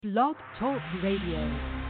Blog Talk Radio.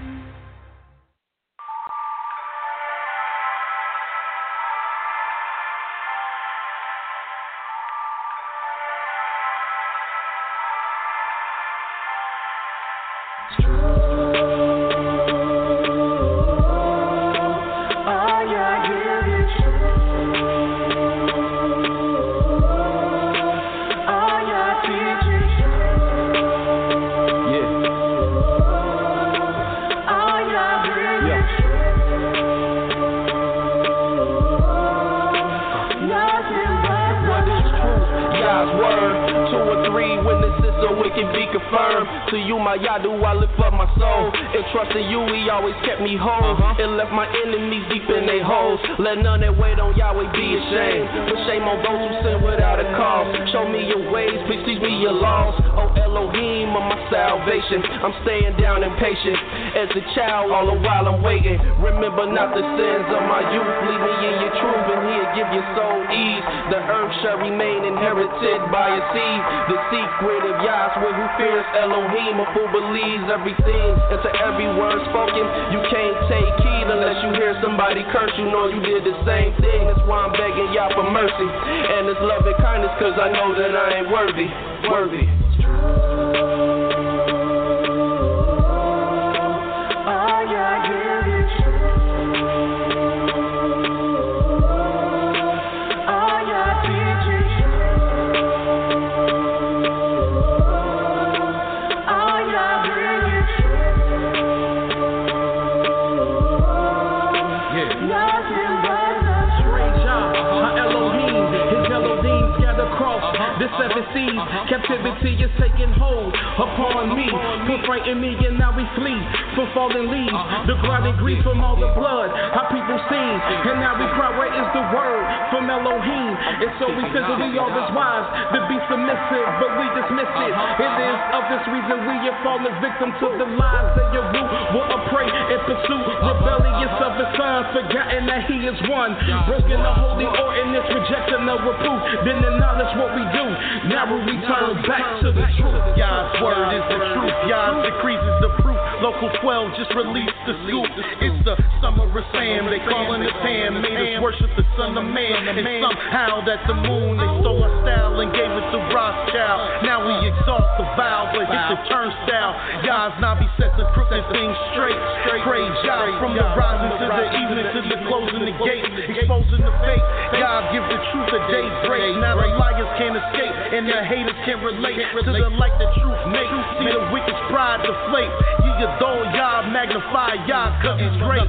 To you, my Yadu, I lift up my soul. And trusting you, he always kept me whole. And left my enemies deep in their holes. Let none that wait on Yahweh be ashamed. Put shame on those who sin without a cause. Show me your ways, please teach me your laws. Oh Elohim of my salvation. I'm staying down impatient. As a child, all the while I'm waiting. Remember not the sins of my youth. Lead me in your truth, and he'll give your soul ease. The earth shall remain inherited by a seed. The secret of Yahweh who fears Elohim, a fool believes everything. And to every word spoken, you can't take heed unless you hear somebody curse. You know you did the same thing. That's why I'm begging Yah for mercy and His love and kindness, cause I know that I ain't worthy. The seven seas, captivity is taking hold upon me. Put frighten me and now we flee from fallen leaves. The grinding grief from all the blood our people seen. And now we cry, where is the word from Elohim? And so we physically always wise to be submissive, but we dismiss it. It is of this reason we have fallen victim to the lies of your root. Will a prey and pursue rebellious of his son, forgotten that he is one. Broken the holy ordinance, rejecting the reproof. Then acknowledge what we do. Now we return back to the truth. Yah's word is the truth. Yah's decrees is the proof. Local 12 just released the scoop. It's the summer of Sam. They calling us Ham. Made us worship the son of man. And somehow that the moon, they stole our style and gave it to Rothschild. Now we exalt the vow, but hit the turnstile. Yah's Nabi set the crooked things straight. Praise Yah from the rising to the evening to the closing the gate. Exposing the fake. Yah give the truth a daybreak. Now the liars can't escape. And the haters can't relate to the light the truth makes. See the wicked's pride deflate. Ye adore Yah, magnify Yah, cause He's great.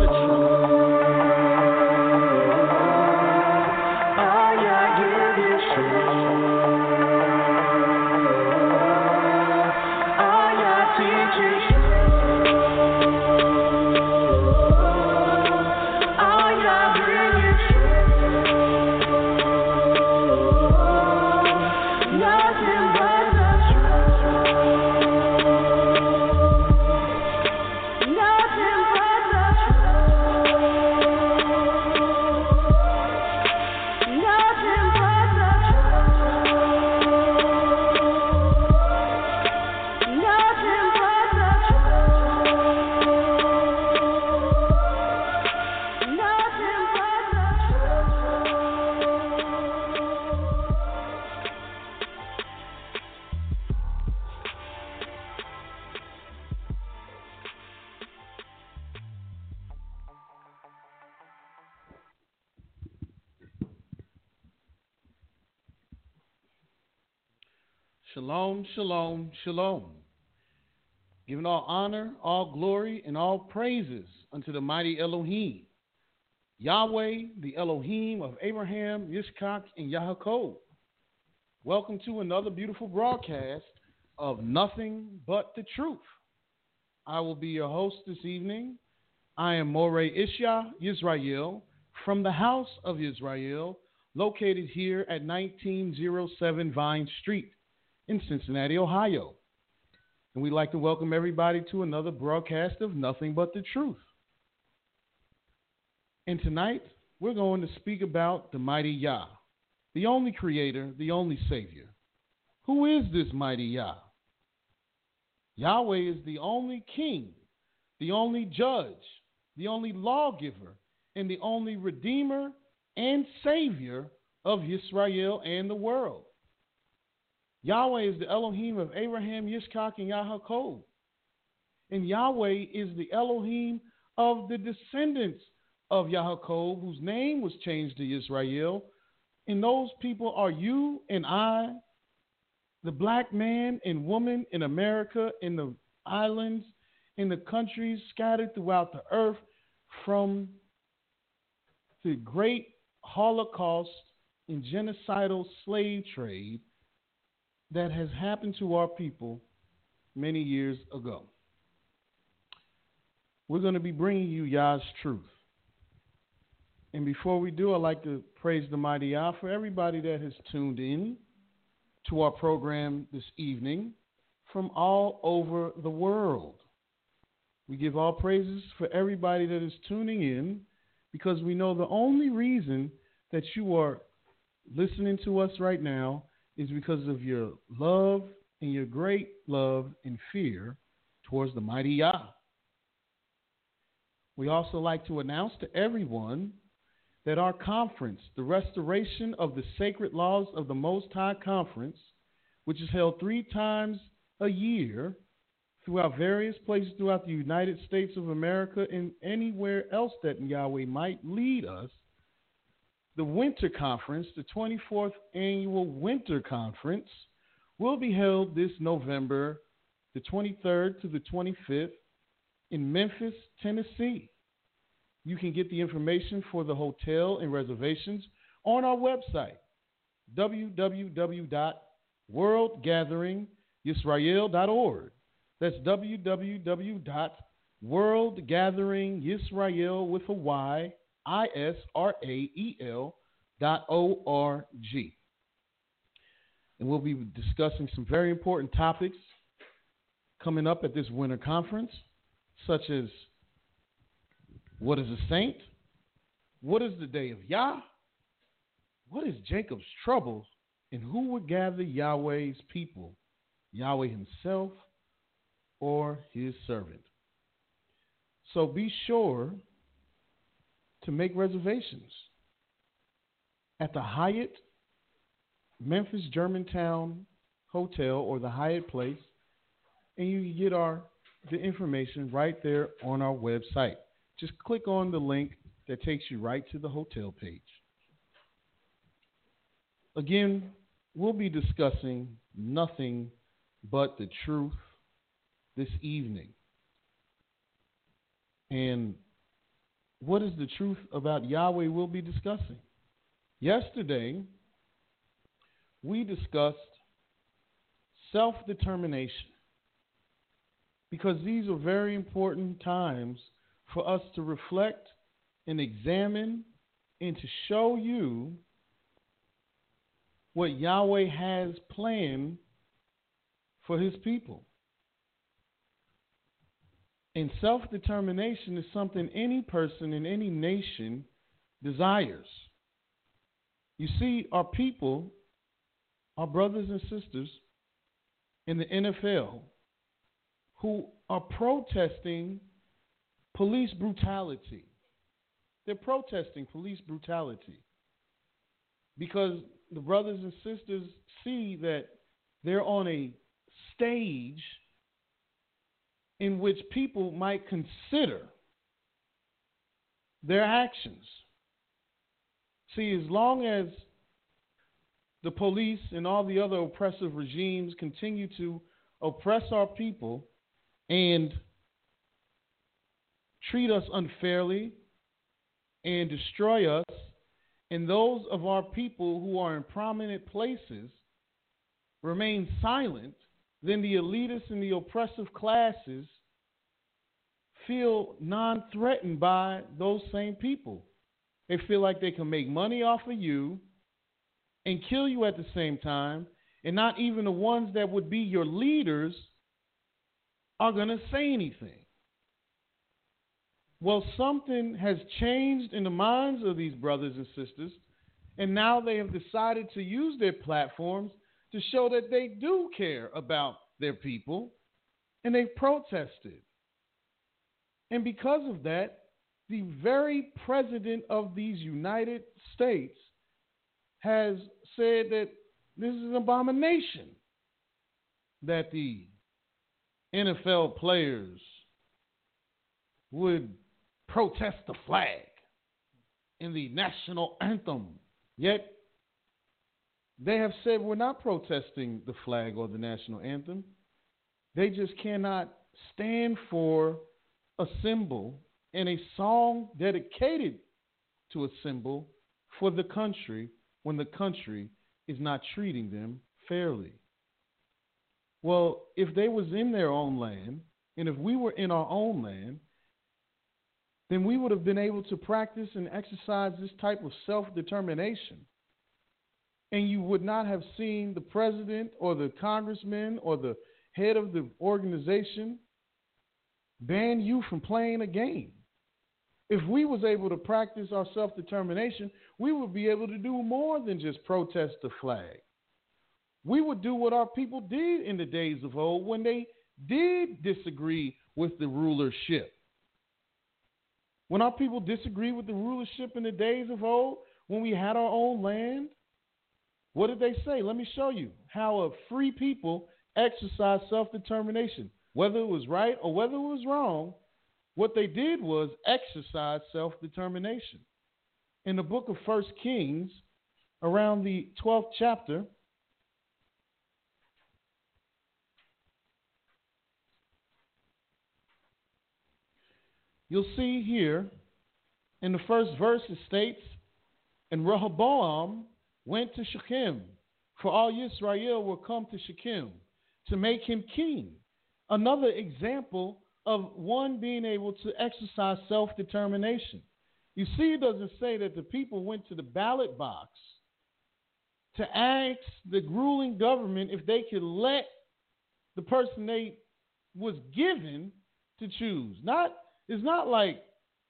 Shalom, shalom, shalom. Giving all honor, all glory, and all praises unto the mighty Elohim, Yahweh, the Elohim of Abraham, Yitzchak, and Yaakov. Welcome to another beautiful broadcast of Nothing But the Truth. I will be your host this evening. I am Moreh Ishya Yisrael from the House of Israel, located here at 1907 Vine Street in Cincinnati, Ohio. And we'd like to welcome everybody to another broadcast of Nothing But the Truth. And tonight, we're going to speak about the mighty Yah, the only creator, the only savior. Who is this mighty Yah? Yahweh is the only king, the only judge, the only lawgiver, and the only redeemer and savior of Israel and the world. Yahweh is the Elohim of Abraham, Yitzchak, and Yaakov. And Yahweh is the Elohim of the descendants of Yaakov, whose name was changed to Israel. And those people are you and I, the black man and woman in America, in the islands, in the countries scattered throughout the earth from the great Holocaust and genocidal slave trade that has happened to our people many years ago. We're going to be bringing you Yah's truth. And before we do, I'd like to praise the mighty Yah for everybody that has tuned in to our program this evening from all over the world. We give all praises for everybody that is tuning in, because we know the only reason that you are listening to us right now is because of your love and your great love and fear towards the mighty Yah. We also like to announce to everyone that our conference, the Restoration of the Sacred Laws of the Most High Conference, which is held 3 times a year throughout various places throughout the United States of America and anywhere else that Yahweh might lead us, the Winter Conference, the 24th Annual Winter Conference, will be held this November, the 23rd to the 25th, in Memphis, Tennessee. You can get the information for the hotel and reservations on our website, www.worldgatheringyisrael.org. That's www.worldgatheringyisrael with a Y, ISRAEL.org. And we'll be discussing some very important topics coming up at this winter conference, such as what is a saint? What is the day of Yah? What is Jacob's trouble? And who would gather Yahweh's people? Yahweh himself or his servant? So be sure to make reservations at the Hyatt Memphis Germantown Hotel or the Hyatt Place, and you can get the information right there on our website. Just click on the link that takes you right to the hotel page. Again, we'll be discussing nothing but the truth this evening. And what is the truth about Yahweh we'll be discussing? Yesterday, we discussed self-determination, because these are very important times for us to reflect and examine and to show you what Yahweh has planned for his people. And self-determination is something any person in any nation desires. You see, our people, our brothers and sisters in the NFL, who are protesting police brutality. They're protesting police brutality because the brothers and sisters see that they're on a stage in which people might consider their actions. See, as long as the police and all the other oppressive regimes continue to oppress our people and treat us unfairly and destroy us, and those of our people who are in prominent places remain silent, then the elitists and the oppressive classes feel non-threatened by those same people. They feel like they can make money off of you and kill you at the same time, and not even the ones that would be your leaders are going to say anything. Well, something has changed in the minds of these brothers and sisters, and now they have decided to use their platforms to show that they do care about their people, and they've protested. And because of that, the very president of these United States has said that this is an abomination that the NFL players would protest the flag in the national anthem. Yet they have said we're not protesting the flag or the national anthem. They just cannot stand for a symbol and a song dedicated to a symbol for the country when the country is not treating them fairly. Well, if they was in their own land, and if we were in our own land, then we would have been able to practice and exercise this type of self-determination. And you would not have seen the president or the congressman or the head of the organization ban you from playing a game. If we was able to practice our self-determination, we would be able to do more than just protest the flag. We would do what our people did in the days of old when they did disagree with the rulership. When our people disagreed with the rulership in the days of old, when we had our own land, what did they say? Let me show you how a free people exercise self-determination. Whether it was right or whether it was wrong, what they did was exercise self-determination. In the book of 1 Kings, around the 12th chapter, you'll see here in the first verse it states, and Rehoboam went to Shechem, for all Yisrael will come to Shechem to make him king. Another example of one being able to exercise self-determination. You see, it doesn't say that the people went to the ballot box to ask the ruling government if they could let the person they was given to choose. It's not like,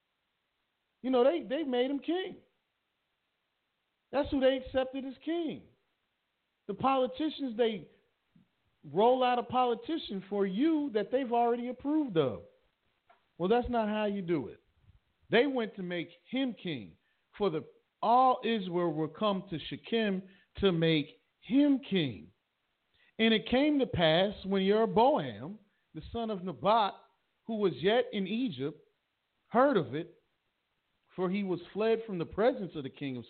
they made him king. That's who they accepted as king. The politicians, they roll out a politician for you that they've already approved of. Well, that's not how you do it. They went to make him king. For all Israel will come to Shechem to make him king. And it came to pass when Jeroboam, the son of Nebat, who was yet in Egypt, heard of it, for he was fled from the presence of King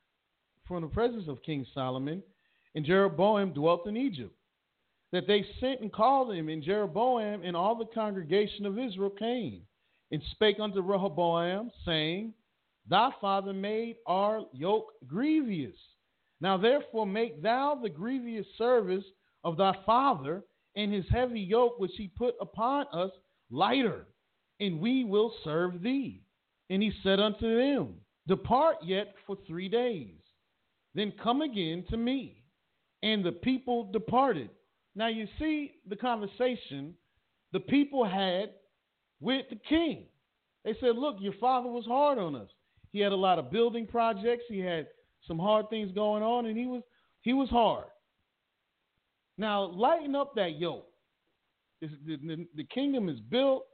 Solomon, and Jeroboam dwelt in Egypt, that they sent and called him, and Jeroboam and all the congregation of Israel came, and spake unto Rehoboam, saying, Thy father made our yoke grievous. Now therefore make thou the grievous service of thy father, and his heavy yoke which he put upon us lighter, and we will serve thee. And he said unto them, Depart yet for 3 days, then come again to me. And the people departed. Now you see the conversation the people had with the king. They said, look, your father was hard on us. He had a lot of building projects. He had some hard things going on, and he was hard. Now lighten up that yoke. The kingdom is built.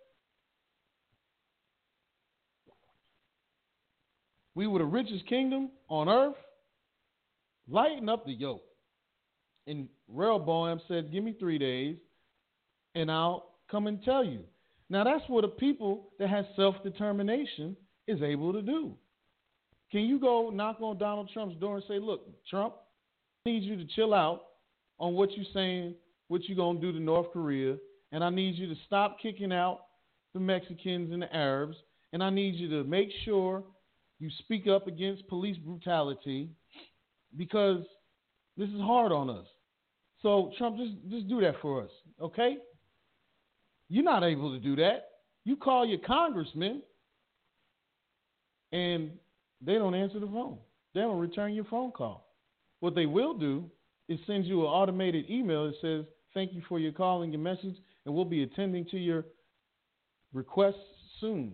We were the richest kingdom on earth. Lighten up the yoke. And Rehoboam said, give me 3 days, and I'll come and tell you. Now, that's what a people that has self-determination is able to do. Can you go knock on Donald Trump's door and say, look, Trump, I need you to chill out on what you're saying, what you're going to do to North Korea, and I need you to stop kicking out the Mexicans and the Arabs, and I need you to make sure you speak up against police brutality, because this is hard on us. So, Trump, just do that for us, okay? You're not able to do that. You call your congressman, and they don't answer the phone. They don't return your phone call. What they will do is send you an automated email that says, thank you for your call and your message, and we'll be attending to your requests soon.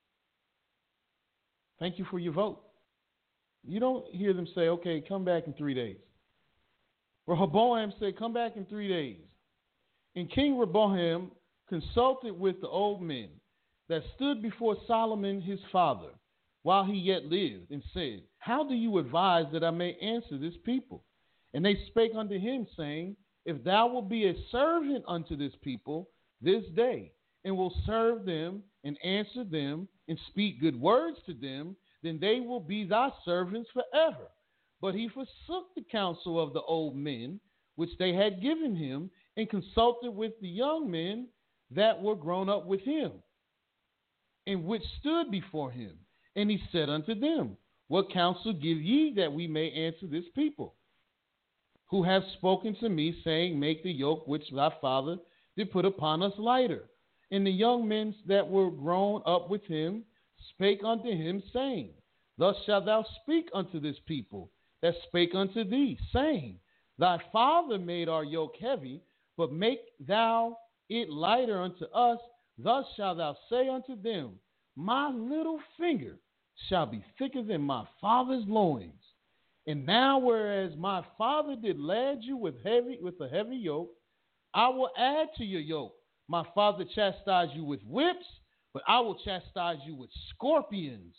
Thank you for your vote. You don't hear them say, okay, come back in 3 days. Rehoboam said, come back in 3 days. And King Rehoboam consulted with the old men that stood before Solomon his father while he yet lived, and said, how do you advise that I may answer this people? And they spake unto him, saying, if thou wilt be a servant unto this people this day, and will serve them and answer them and speak good words to them, then they will be thy servants forever. But he forsook the counsel of the old men, which they had given him, and consulted with the young men that were grown up with him, and which stood before him. And he said unto them, what counsel give ye that we may answer this people, who have spoken to me, saying, make the yoke which thy father did put upon us lighter? And the young men that were grown up with him spake unto him, saying, thus shalt thou speak unto this people that spake unto thee, saying, thy father made our yoke heavy, but make thou it lighter unto us. Thus shalt thou say unto them, my little finger shall be thicker than my father's loins. And now, whereas my father did lad you with a heavy yoke, I will add to your yoke. My father chastised you with whips, but I will chastise you with scorpions.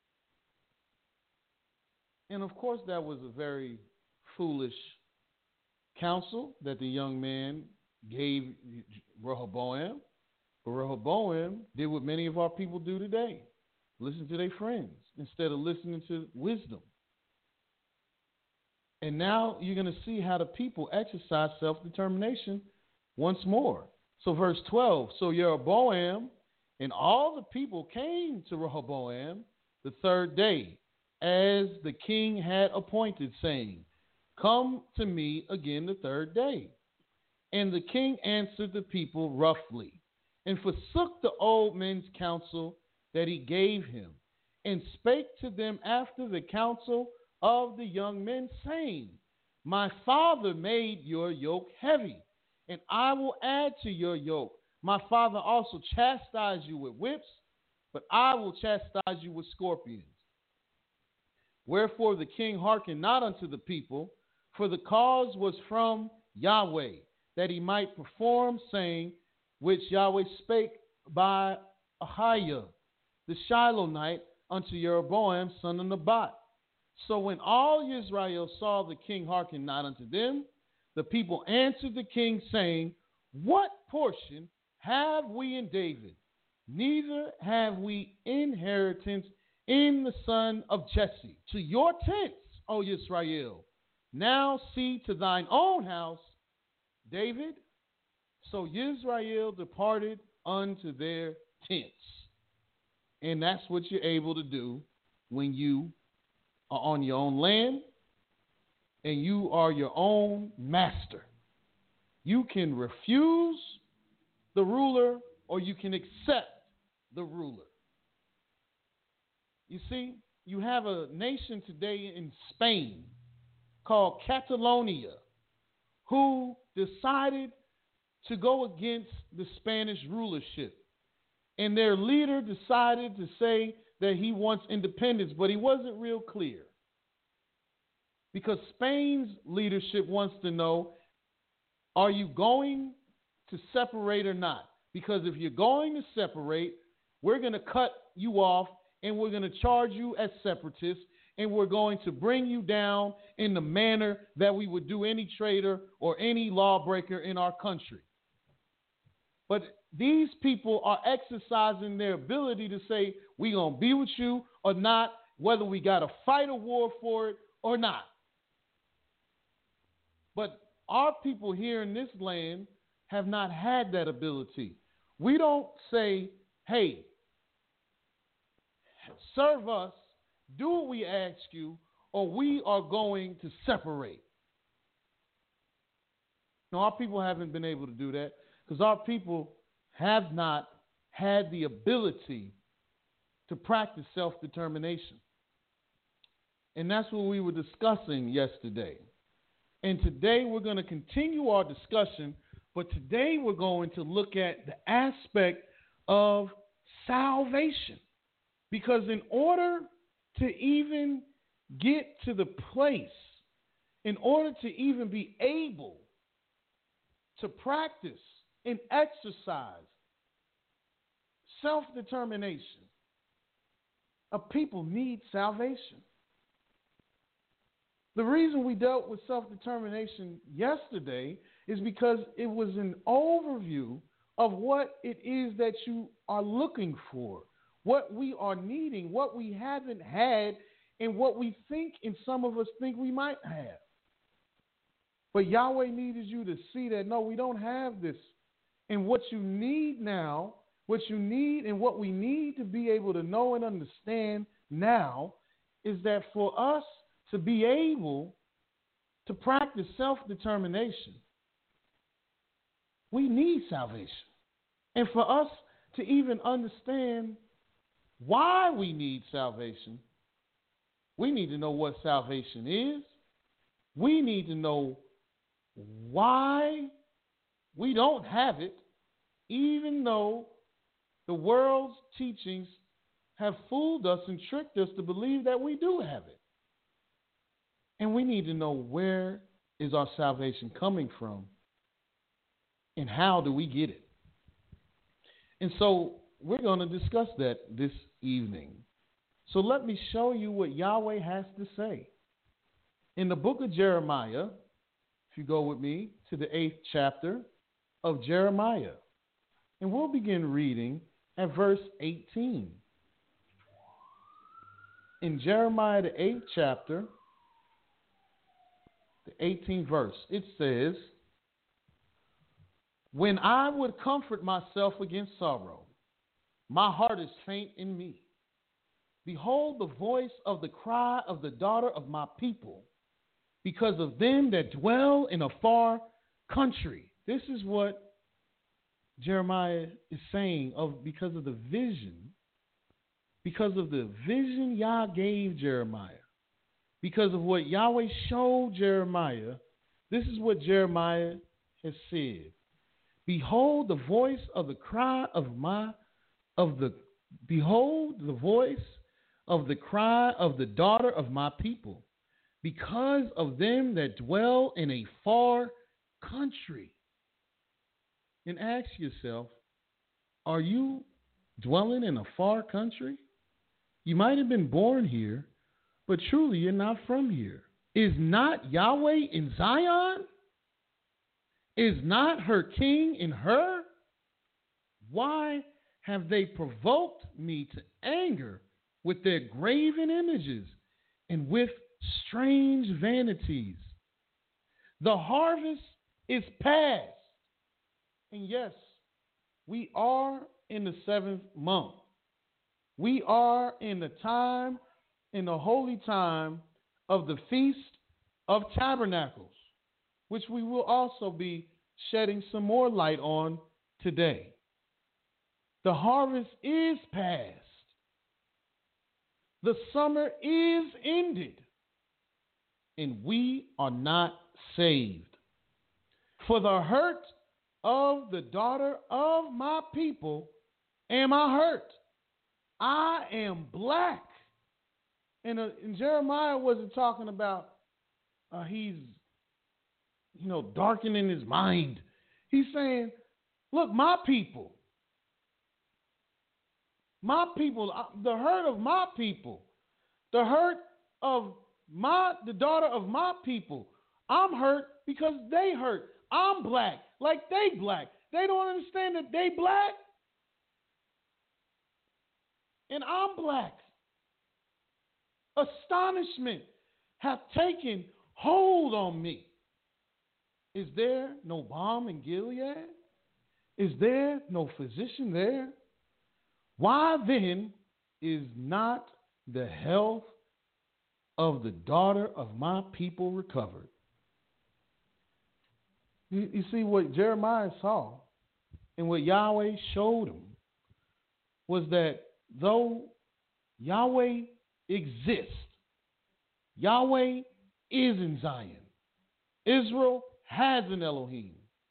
And of course, that was a very foolish counsel that the young man gave Rehoboam. But Rehoboam did what many of our people do today: listen to their friends instead of listening to wisdom. And now you're going to see how the people exercise self-determination once more. So verse 12, so Jeroboam and all the people came to Rehoboam the third day, as the king had appointed, saying, come to me again the third day. And the king answered the people roughly, and forsook the old men's counsel that he gave him, and spake to them after the counsel of the young men, saying, my father made your yoke heavy, and I will add to your yoke. My father also chastised you with whips, but I will chastise you with scorpions. Wherefore the king hearkened not unto the people, for the cause was from Yahweh, that he might perform saying, which Yahweh spake by Ahiah the Shilonite unto Jeroboam son of Nebat. So when all Israel saw the king hearken not unto them, the people answered the king, saying, what portion have we in David? Neither have we inheritance in the son of Jesse. To your tents, O Israel. Now see to thine own house, David. So Israel departed unto their tents. And that's what you're able to do when you are on your own land and you are your own master. You can refuse the ruler or you can accept the ruler. You see, you have a nation today in Spain called Catalonia who decided to go against the Spanish rulership. And their leader decided to say that he wants independence, but he wasn't real clear. Because Spain's leadership wants to know, are you going to separate or not? Because if you're going to separate, we're going to cut you off and we're going to charge you as separatists and we're going to bring you down in the manner that we would do any traitor or any lawbreaker in our country. But these people are exercising their ability to say, we're going to be with you or not, whether we got to fight a war for it or not. But our people here in this land have not had that ability. We don't say, hey, serve us, do what we ask you, or we are going to separate. No, our people haven't been able to do that because our people have not had the ability to practice self-determination. And that's what we were discussing yesterday. And today we're going to continue our discussion, but today we're going to look at the aspect of salvation. Because in order to even get to the place, in order to even be able to practice and exercise self-determination. A people need salvation. The reason we dealt with self-determination yesterday is because it was an overview of what it is that you are looking for, what we are needing, what we haven't had, and what we think, and some of us think we might have. But Yahweh needed you to see that, no, we don't have this. And what you need now, what you need and what we need to be able to know and understand now is that for us to be able to practice self-determination, we need salvation. And for us to even understand why we need salvation, we need to know what salvation is. We need to know why we don't have it, even though the world's teachings have fooled us and tricked us to believe that we do have it. And we need to know where is our salvation coming from and how do we get it. And so we're going to discuss that this evening. So let me show you what Yahweh has to say. In the book of Jeremiah, if you go with me to the 8th chapter of Jeremiah, and we'll begin reading at verse 18. In Jeremiah, the 8th chapter, the 18th verse, it says, "When I would comfort myself against sorrow, my heart is faint in me. Behold the voice of the cry of the daughter of my people, because of them that dwell in a far country." This is what Jeremiah is saying because of the vision. Because of the vision Yah gave Jeremiah. Because of what Yahweh showed Jeremiah, this is what Jeremiah has said. Behold the voice of the cry behold the voice of the cry of the daughter of my people, because of them that dwell in a far country. And ask yourself, are you dwelling in a far country? You might have been born here, but truly you're not from here. Is not Yahweh in Zion? Is not her king in her? Why have they provoked me to anger with their graven images and with strange vanities? The harvest is past. And yes, we are in the 7th month. We are in the time, in the holy time of the Feast of Tabernacles, which we will also be shedding some more light on today. The harvest is past. The summer is ended. And we are not saved. For the hurt of the daughter of my people am I hurt. I am black. And Jeremiah wasn't talking about he's darkening his mind. He's saying, look, my people, the hurt of my people, the hurt of the daughter of my people, I'm hurt because they hurt. I'm black like they black. They don't understand that they black and I'm black. Astonishment hath taken hold on me. Is there no balm in Gilead? Is there no physician there? Why then is not the health of the daughter of my people recovered? You see, what Jeremiah saw and what Yahweh showed him was that though Yahweh exists, Yahweh is in Zion. Israel has an Elohim.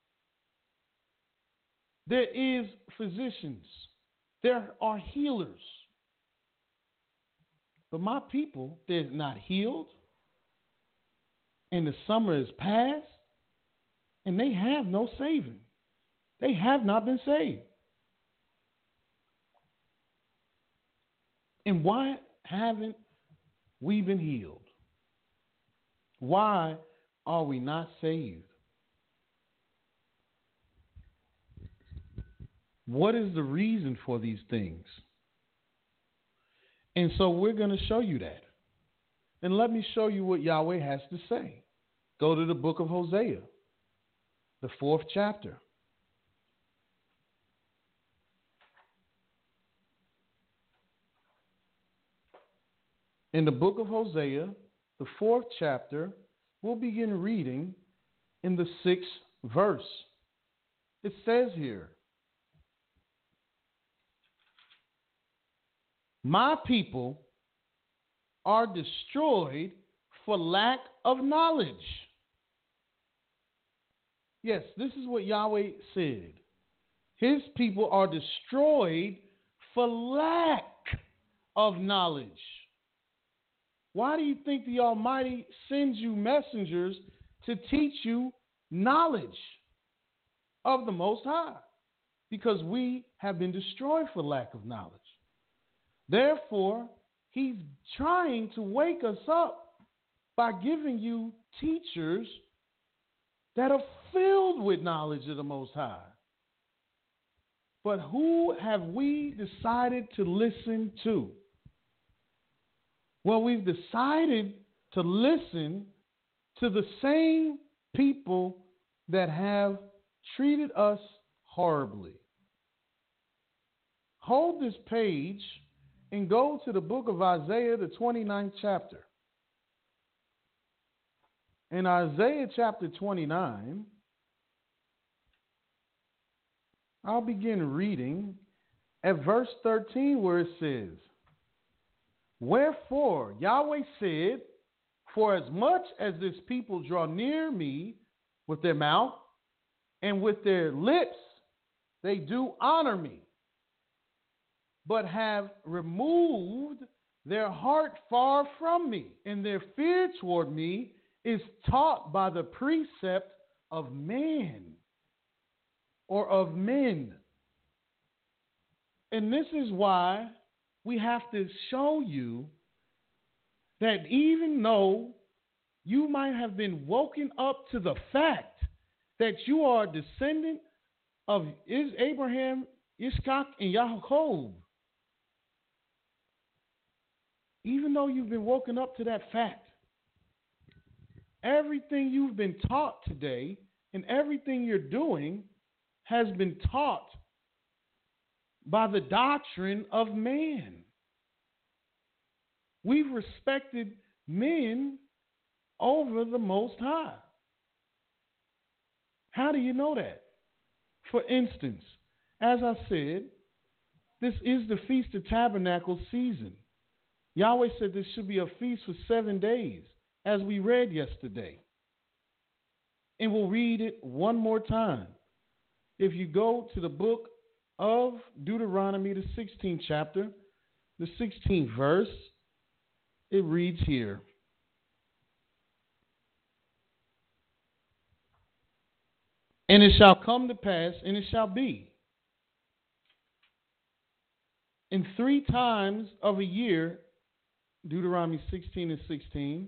There is physicians. There are healers. But my people, they're not healed. And the summer is past. And they have no saving. They have not been saved. And why haven't we been healed? Why are we not saved? What is the reason for these things? And so we're going to show you that. And let me show you what Yahweh has to say. Go to the book of Hosea, the 4th chapter. In the book of Hosea, the 4th chapter, we'll begin reading in the 6th verse. It says here, my people are destroyed for lack of knowledge. Yes, this is what Yahweh said. His people are destroyed for lack of knowledge. Why do you think the Almighty sends you messengers to teach you knowledge of the Most High? Because we have been destroyed for lack of knowledge. Therefore, He's trying to wake us up by giving you teachers that are filled with knowledge of the Most High. But who have we decided to listen to? Well, we've decided to listen to the same people that have treated us horribly. Hold this page and go to the book of Isaiah, the 29th chapter. In Isaiah chapter 29, I'll begin reading at verse 13 where it says, wherefore Yahweh said, for as much as this people draw near me with their mouth and with their lips, they do honor me, but have removed their heart far from me, and their fear toward me is taught by the precept of man or of men. And this is why we have to show you that even though you might have been woken up to the fact that you are a descendant of Abraham, Ishak, and Yaakov, even though you've been woken up to that fact, everything you've been taught today and everything you're doing has been taught by the doctrine of man. We've respected men over the Most High. How do you know that? For instance, as I said, this is the Feast of Tabernacles season. Yahweh said this should be a feast for 7 days, as we read yesterday. And we'll read it one more time. If you go to the book of Deuteronomy, the 16th chapter, the 16th verse, it reads here. And it shall come to pass, and it shall be, in 3 times of a year, Deuteronomy 16 and 16,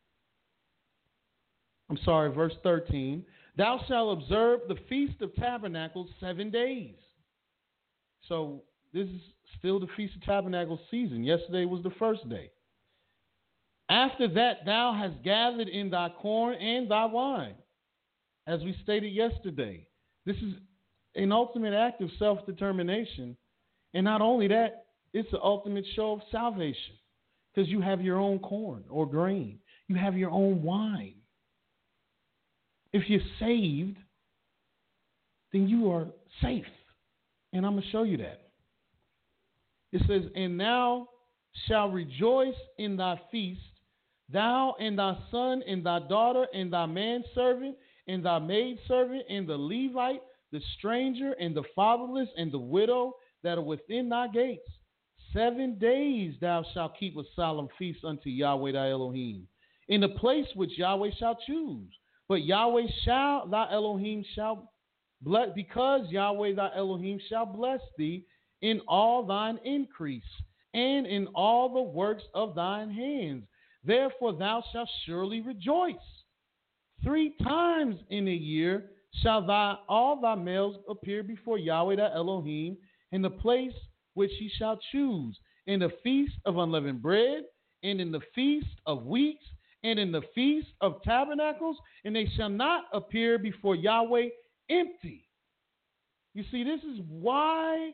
verse 13, thou shalt observe the Feast of Tabernacles 7 days. So this is still the Feast of Tabernacles season. Yesterday was the first day. After that, thou hast gathered in thy corn and thy wine, as we stated yesterday. This is an ultimate act of self-determination. And not only that, it's the ultimate show of salvation, because you have your own corn or grain. You have your own wine. If you're saved, then you are safe. And I'm going to show you that. It says, and thou shalt rejoice in thy feast, thou and thy son and thy daughter and thy manservant and thy maidservant and the Levite, the stranger and the fatherless and the widow that are within thy gates. 7 days thou shalt keep a solemn feast unto Yahweh thy Elohim, in the place which Yahweh shall choose. But Yahweh shall, thy Elohim shall bless, because Yahweh thy Elohim shall bless thee in all thine increase, and in all the works of thine hands. Therefore thou shalt surely rejoice. 3 times in a year shall all thy males appear before Yahweh thy Elohim in the place which he shall choose, in the feast of unleavened bread, and in the feast of weeks, and in the feast of tabernacles, and they shall not appear before Yahweh empty. You see, this is why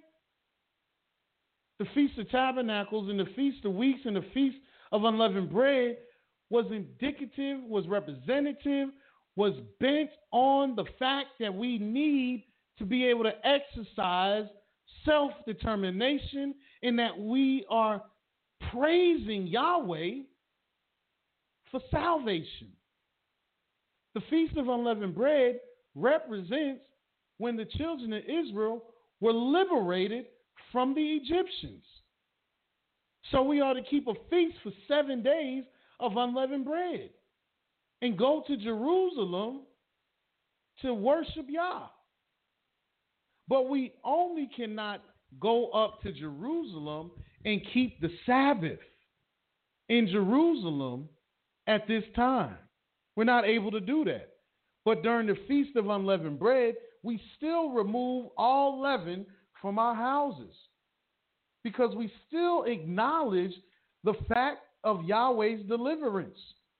the Feast of Tabernacles and the Feast of Weeks and the Feast of Unleavened Bread was indicative, was representative, was bent on the fact that we need to be able to exercise self-determination and that we are praising Yahweh for salvation. The Feast of Unleavened Bread represents when the children of Israel were liberated from the Egyptians. So we are to keep a feast for 7 days of unleavened bread and go to Jerusalem to worship Yah. But we only cannot go up to Jerusalem and keep the Sabbath in Jerusalem at this time. We're not able to do that. But during the Feast of Unleavened Bread, we still remove all leaven from our houses because we still acknowledge the fact of Yahweh's deliverance.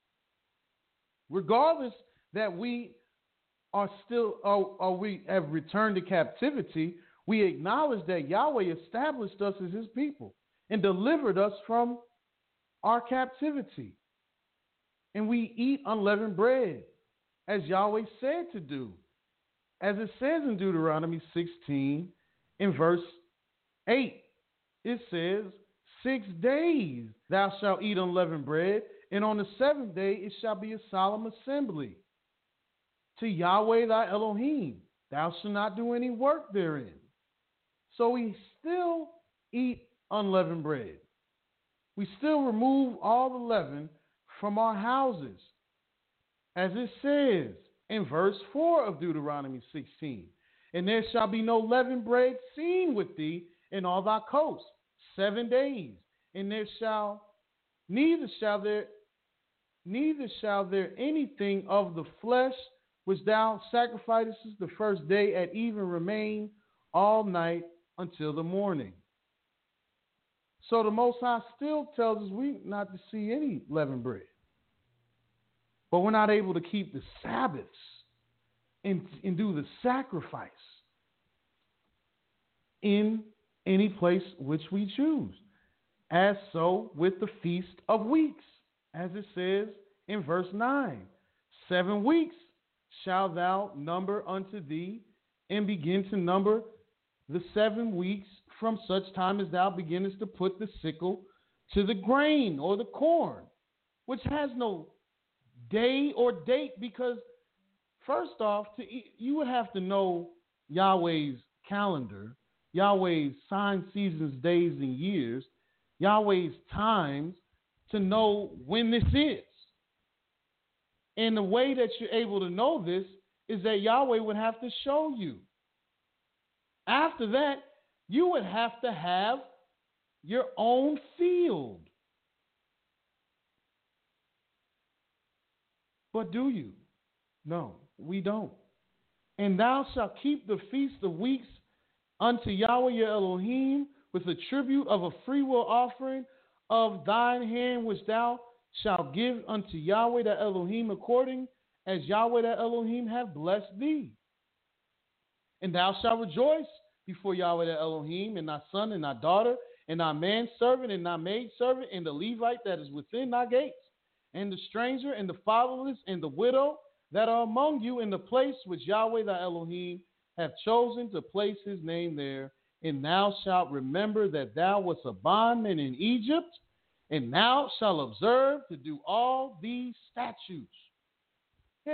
Regardless that we are still, or we have returned to captivity, we acknowledge that Yahweh established us as his people and delivered us from our captivity. And we eat unleavened bread, as Yahweh said to do. As it says in Deuteronomy 16, in verse 8, it says, 6 days thou shalt eat unleavened bread, and on the 7th day it shall be a solemn assembly to Yahweh thy Elohim. Thou shalt not do any work therein. So we still eat unleavened bread. We still remove all the leaven from our houses. As it says in verse 4 of Deuteronomy 16, and there shall be no leavened bread seen with thee in all thy coasts 7 days, and neither shall there anything of the flesh which thou sacrificest the first day at even remain all night until the morning. So the Most High still tells us we not to see any leavened bread. But we're not able to keep the Sabbaths and do the sacrifice in any place which we choose. As so with the Feast of Weeks, as it says in verse 9, 7 weeks shalt thou number unto thee, and begin to number the 7 weeks from such time as thou beginnest to put the sickle to the grain or the corn, which has no day or date, because first off, you would have to know Yahweh's calendar, Yahweh's signs, seasons, days, and years, Yahweh's times to know when this is. And the way that you're able to know this is that Yahweh would have to show you. After that, you would have to have your own field. But do you? No, we don't. And thou shalt keep the Feast of Weeks unto Yahweh your Elohim with a tribute of a freewill offering of thine hand, which thou shalt give unto Yahweh the Elohim according as Yahweh the Elohim hath blessed thee. And thou shalt rejoice before Yahweh the Elohim, and thy son and thy daughter, and thy manservant and thy maidservant, and the Levite that is within thy gates, and the stranger and the fatherless and the widow that are among you in the place which Yahweh thy Elohim hath chosen to place his name there. And thou shalt remember that thou wast a bondman in Egypt, and thou shalt observe to do all these statutes. Yeah.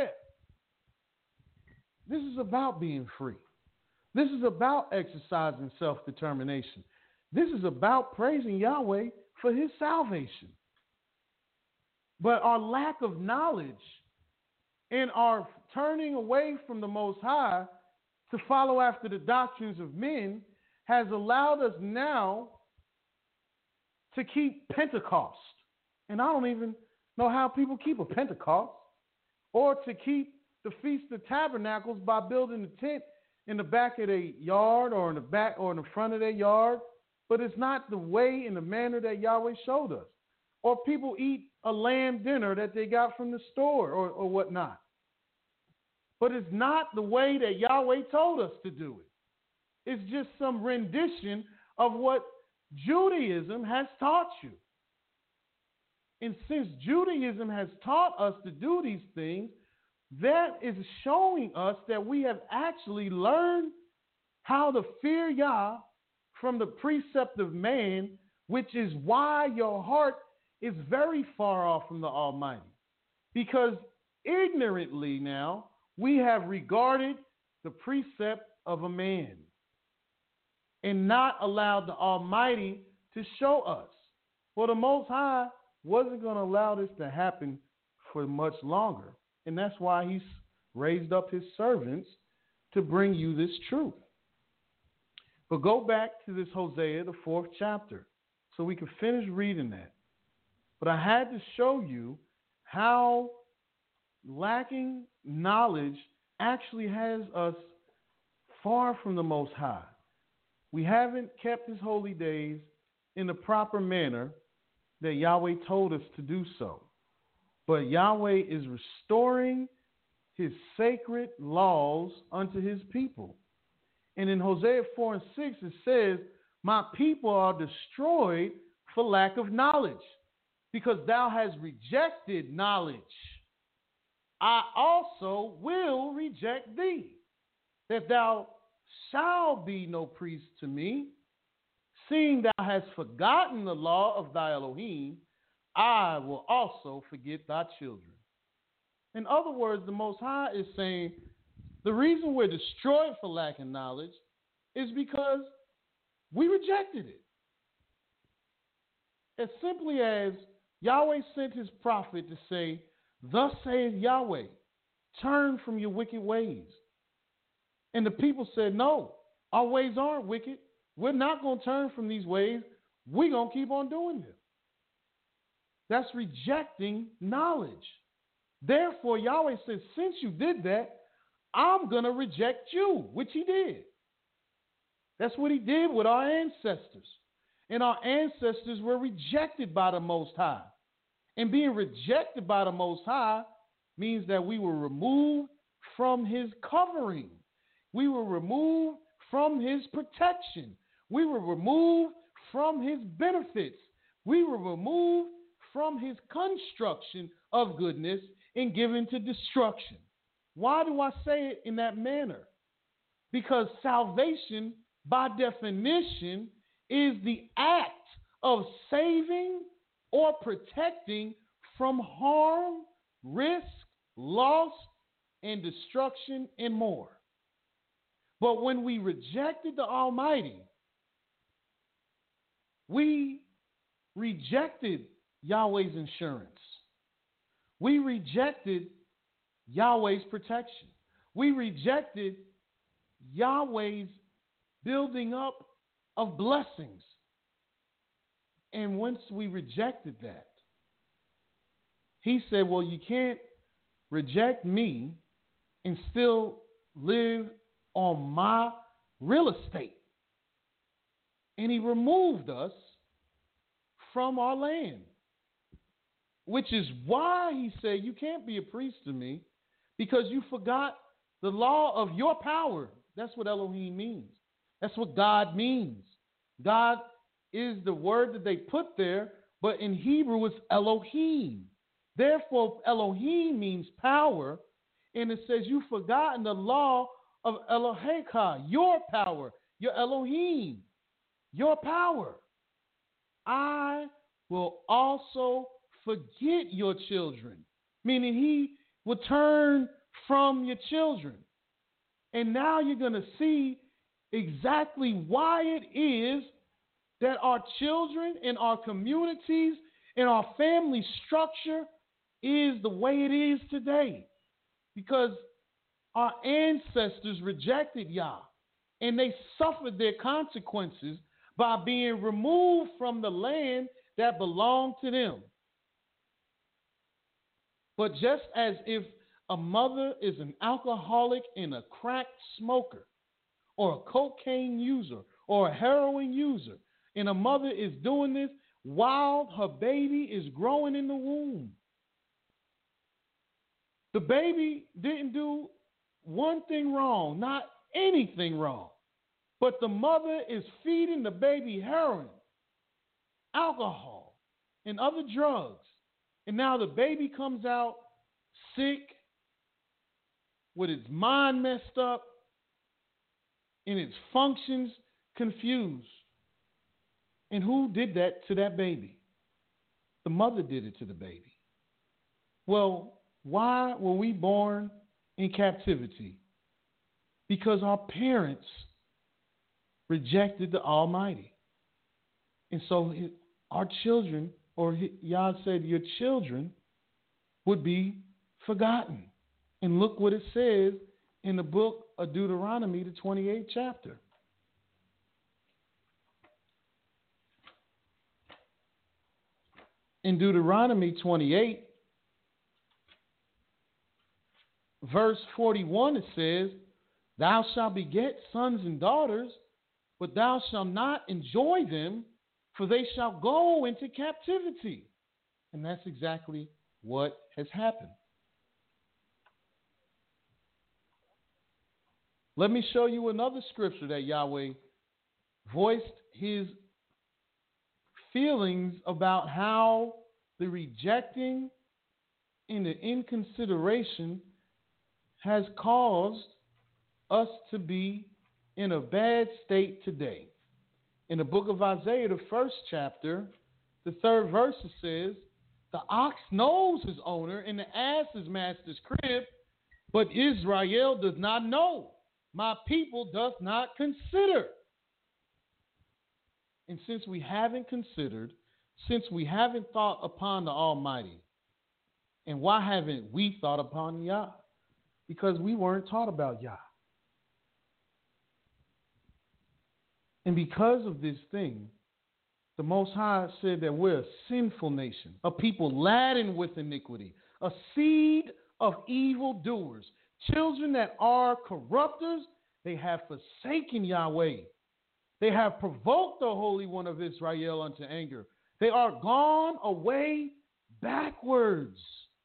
This is about being free. This is about exercising self-determination. This is about praising Yahweh for his salvation. But our lack of knowledge and our turning away from the Most High to follow after the doctrines of men has allowed us now to keep Pentecost. And I don't even know how people keep a Pentecost. Or to keep the Feast of Tabernacles by building a tent in the back of their yard or in the back or in the front of their yard. But it's not the way and the manner that Yahweh showed us. Or people eat a lamb dinner that they got from the store or whatnot. But it's not the way that Yahweh told us to do it. It's just some rendition of what Judaism has taught you. And since Judaism has taught us to do these things, that is showing us that we have actually learned how to fear Yah from the precept of man, which is why your heart is very far off from the Almighty. Because ignorantly now, we have regarded the precept of a man and not allowed the Almighty to show us. Well, the Most High wasn't going to allow this to happen for much longer. And that's why he's raised up his servants to bring you this truth. But go back to this Hosea, the 4th chapter, so we can finish reading that. But I had to show you how lacking knowledge actually has us far from the Most High. We haven't kept his holy days in the proper manner that Yahweh told us to do so. But Yahweh is restoring his sacred laws unto his people. And in Hosea 4 and 6, it says, my people are destroyed for lack of knowledge, because thou hast rejected knowledge. I also will reject thee, that thou shalt be no priest to me. Seeing thou hast forgotten the law of thy Elohim, I will also forget thy children. In other words, the Most High is saying the reason we're destroyed for lacking knowledge is because we rejected it. As simply as Yahweh sent his prophet to say, thus saith Yahweh, turn from your wicked ways. And the people said, no, our ways aren't wicked. We're not going to turn from these ways. We're going to keep on doing them. That's rejecting knowledge. Therefore, Yahweh says, since you did that, I'm going to reject you, which he did. That's what he did with our ancestors. And our ancestors were rejected by the Most High. And being rejected by the Most High means that we were removed from his covering. We were removed from his protection. We were removed from his benefits. We were removed from his construction of goodness and given to destruction. Why do I say it in that manner? Because salvation, by definition, is the act of saving or protecting from harm, risk, loss, and destruction, and more. But when we rejected the Almighty, we rejected Yahweh's insurance. We rejected Yahweh's protection. We rejected Yahweh's building up of blessings. And once we rejected that, he said, well, you can't reject me and still live on my real estate. And he removed us from our land, which is why he said, you can't be a priest to me because you forgot the law of your power. That's what Elohim means. That's what God means. God is the word that they put there, but in Hebrew it's Elohim. Therefore, Elohim means power, and it says you've forgotten the law of Eloheka, your power, your Elohim, your power. I will also forget your children, meaning he will turn from your children. And now you're going to see exactly why it is that our children and our communities and our family structure is the way it is today. Because our ancestors rejected Yah, and they suffered their consequences by being removed from the land that belong to them. But just as if a mother is an alcoholic and a crack smoker, or a cocaine user, or a heroin user, and a mother is doing this while her baby is growing in the womb. The baby didn't do one thing wrong, not anything wrong. But the mother is feeding the baby heroin, alcohol, and other drugs. And now the baby comes out sick, with its mind messed up, and its functions confused. And who did that to that baby? The mother did it to the baby. Well, why were we born in captivity? Because our parents rejected the Almighty. And so our children, or Yah said your children, would be forgotten. And look what it says in the book of Deuteronomy, the 28th chapter. In Deuteronomy 28, verse 41, it says, "Thou shalt beget sons and daughters, but thou shalt not enjoy them, for they shall go into captivity." And that's exactly what has happened. Let me show you another scripture that Yahweh voiced his feelings about how the rejecting and the inconsideration has caused us to be in a bad state today. In the book of Isaiah, the 1st chapter, the 3rd verse, it says, "The ox knows his owner and the ass his master's crib, but Israel does not know. My people does not consider." And since we haven't considered, since we haven't thought upon the Almighty, and why haven't we thought upon Yah? Because we weren't taught about Yah. And because of this thing, the Most High said that we're a sinful nation, a people laden with iniquity, a seed of evildoers, children that are corrupters. They have forsaken Yahweh. They have provoked the Holy One of Israel unto anger. They are gone away backwards.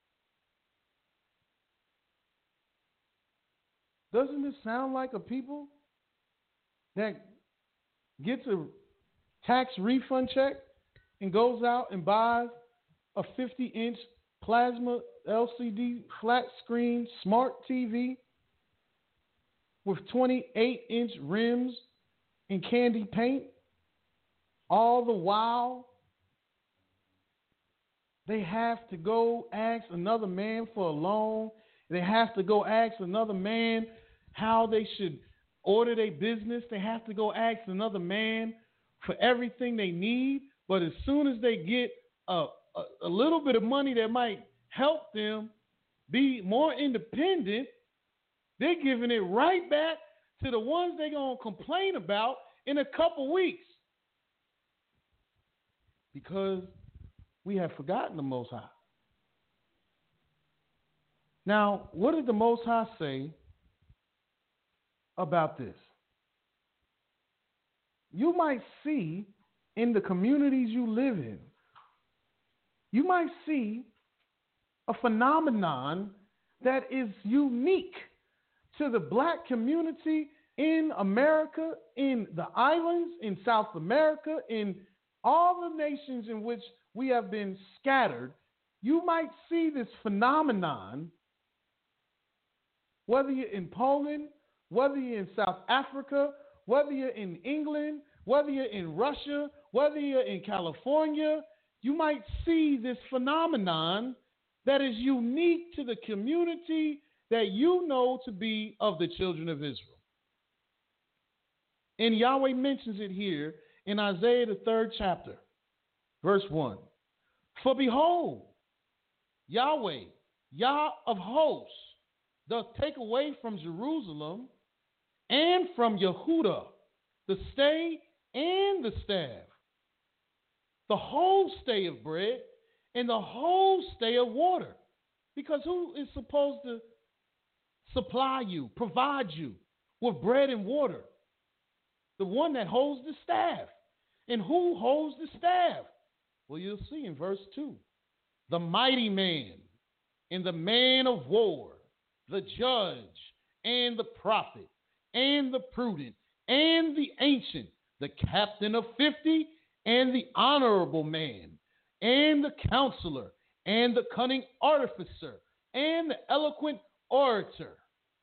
Doesn't this sound like a people that gets a tax refund check and goes out and buys a 50-inch plasma LCD flat screen smart TV with 28-inch rims and candy paint? All the while, they have to go ask another man for a loan. They have to go ask another man how they should order their business. They have to go ask another man for everything they need. But as soon as they get a little bit of money that might help them be more independent, they're giving it right back to the ones they're going to complain about in a couple weeks. Because we have forgotten the Most High. Now, what did the Most High say about this? You might see in the communities you live in, you might see a phenomenon that is unique to the black community in America, in the islands, in South America, in all the nations in which we have been scattered. You might see this phenomenon, whether you're in Poland, whether you're in South Africa, whether you're in England, whether you're in Russia, whether you're in California, you might see this phenomenon that is unique to the community that you know to be of the children of Israel. And Yahweh mentions it here in Isaiah, the 3rd chapter, verse 1. "For behold, Yahweh, Yah of hosts, doth take away from Jerusalem and from Yehudah the stay and the staff, the whole stay of bread and the whole stay of water. Because who is supposed to supply you, provide you with bread and water? The one that holds the staff. And who holds the staff? Well, you'll see in verse 2. The mighty man and the man of war, the judge and the prophet and the prudent and the ancient, the captain of 50 and the honorable man and the counselor and the cunning artificer and the eloquent orator.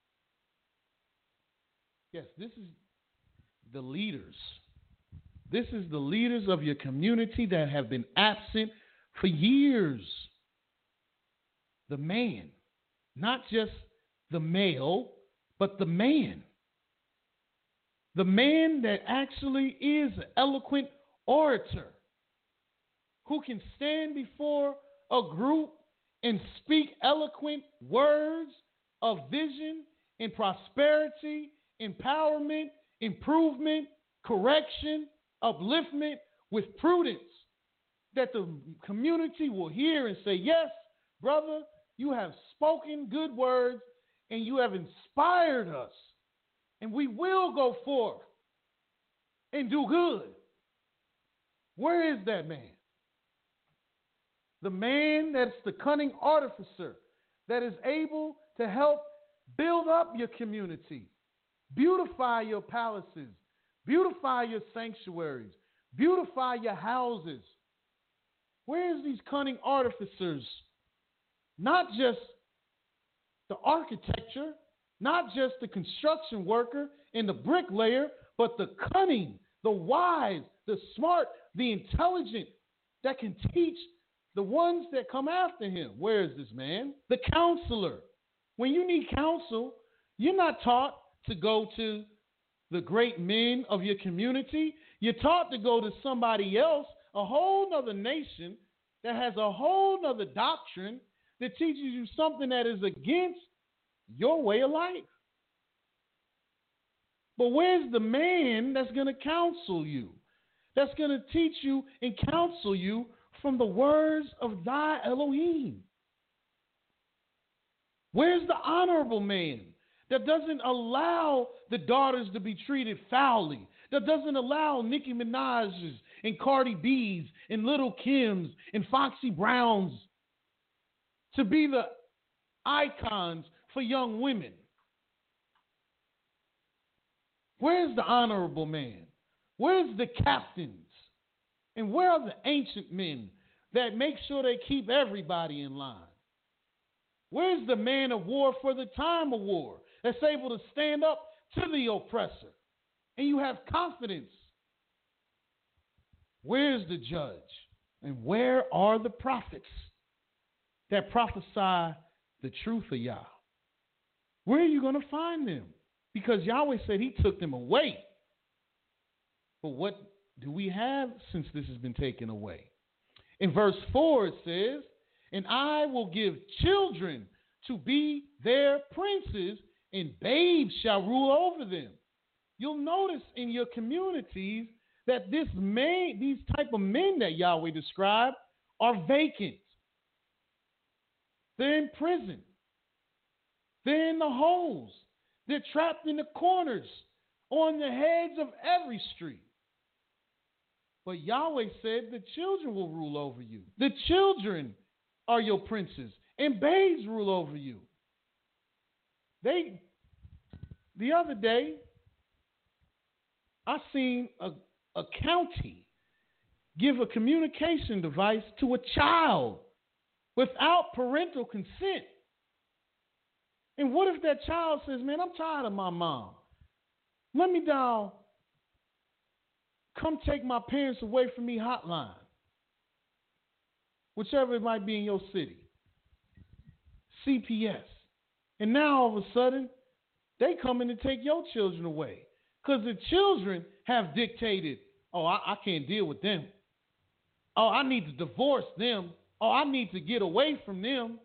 Yes, this is the leaders. This is the leaders of your community that have been absent for years. The man, not just the male, but the man. The man that actually is an eloquent orator who can stand before a group and speak eloquent words of vision and prosperity, empowerment, improvement, correction, upliftment with prudence, that the community will hear and say, yes, brother, you have spoken good words and you have inspired us, and we will go forth and do good. Where is that man? The man that's the cunning artificer that is able to help build up your community, beautify your palaces, beautify your sanctuaries, beautify your houses. Where's these cunning artificers? Not just the architecture, not just the construction worker and the bricklayer, but the cunning, the wise, the smart, the intelligent that can teach the ones that come after him. Where is this man? The counselor. When you need counsel, you're not taught to go to the great men of your community. You're taught to go to somebody else, a whole nother nation that has a whole nother doctrine that teaches you something that is against your way of life. But where's the man that's going to counsel you, that's going to teach you and counsel you from the words of thy Elohim? Where's the honorable man that doesn't allow the daughters to be treated foully, that doesn't allow Nicki Minaj's and Cardi B's and Little Kim's and Foxy Brown's to be the icons for young women? Where's the honorable man? Where's the captains? And where are the ancient men that make sure they keep everybody in line? Where's the man of war for the time of war that's able to stand up to the oppressor? And you have confidence. Where's the judge? And where are the prophets that prophesy the truth of Yah? Where are you going to find them? Because Yahweh said he took them away. But what do we have since this has been taken away? In verse 4 it says, and I will give children to be their princes, and babes shall rule over them. You'll notice in your communities that these type of men that Yahweh described are vacant. They're in prison. They're in the holes. They're trapped in the corners on the heads of every street. But Yahweh said the children will rule over you. The children are your princes, and babes rule over you. The other day, I seen a county give a communication device to a child without parental consent. And what if that child says, man, I'm tired of my mom. Let me dial, come take my parents away from me hotline. Whichever it might be in your city. CPS. And now all of a sudden, they come in to take your children away. Because the children have dictated, oh, I can't deal with them. Oh, I need to divorce them. Oh, I need to get away from them.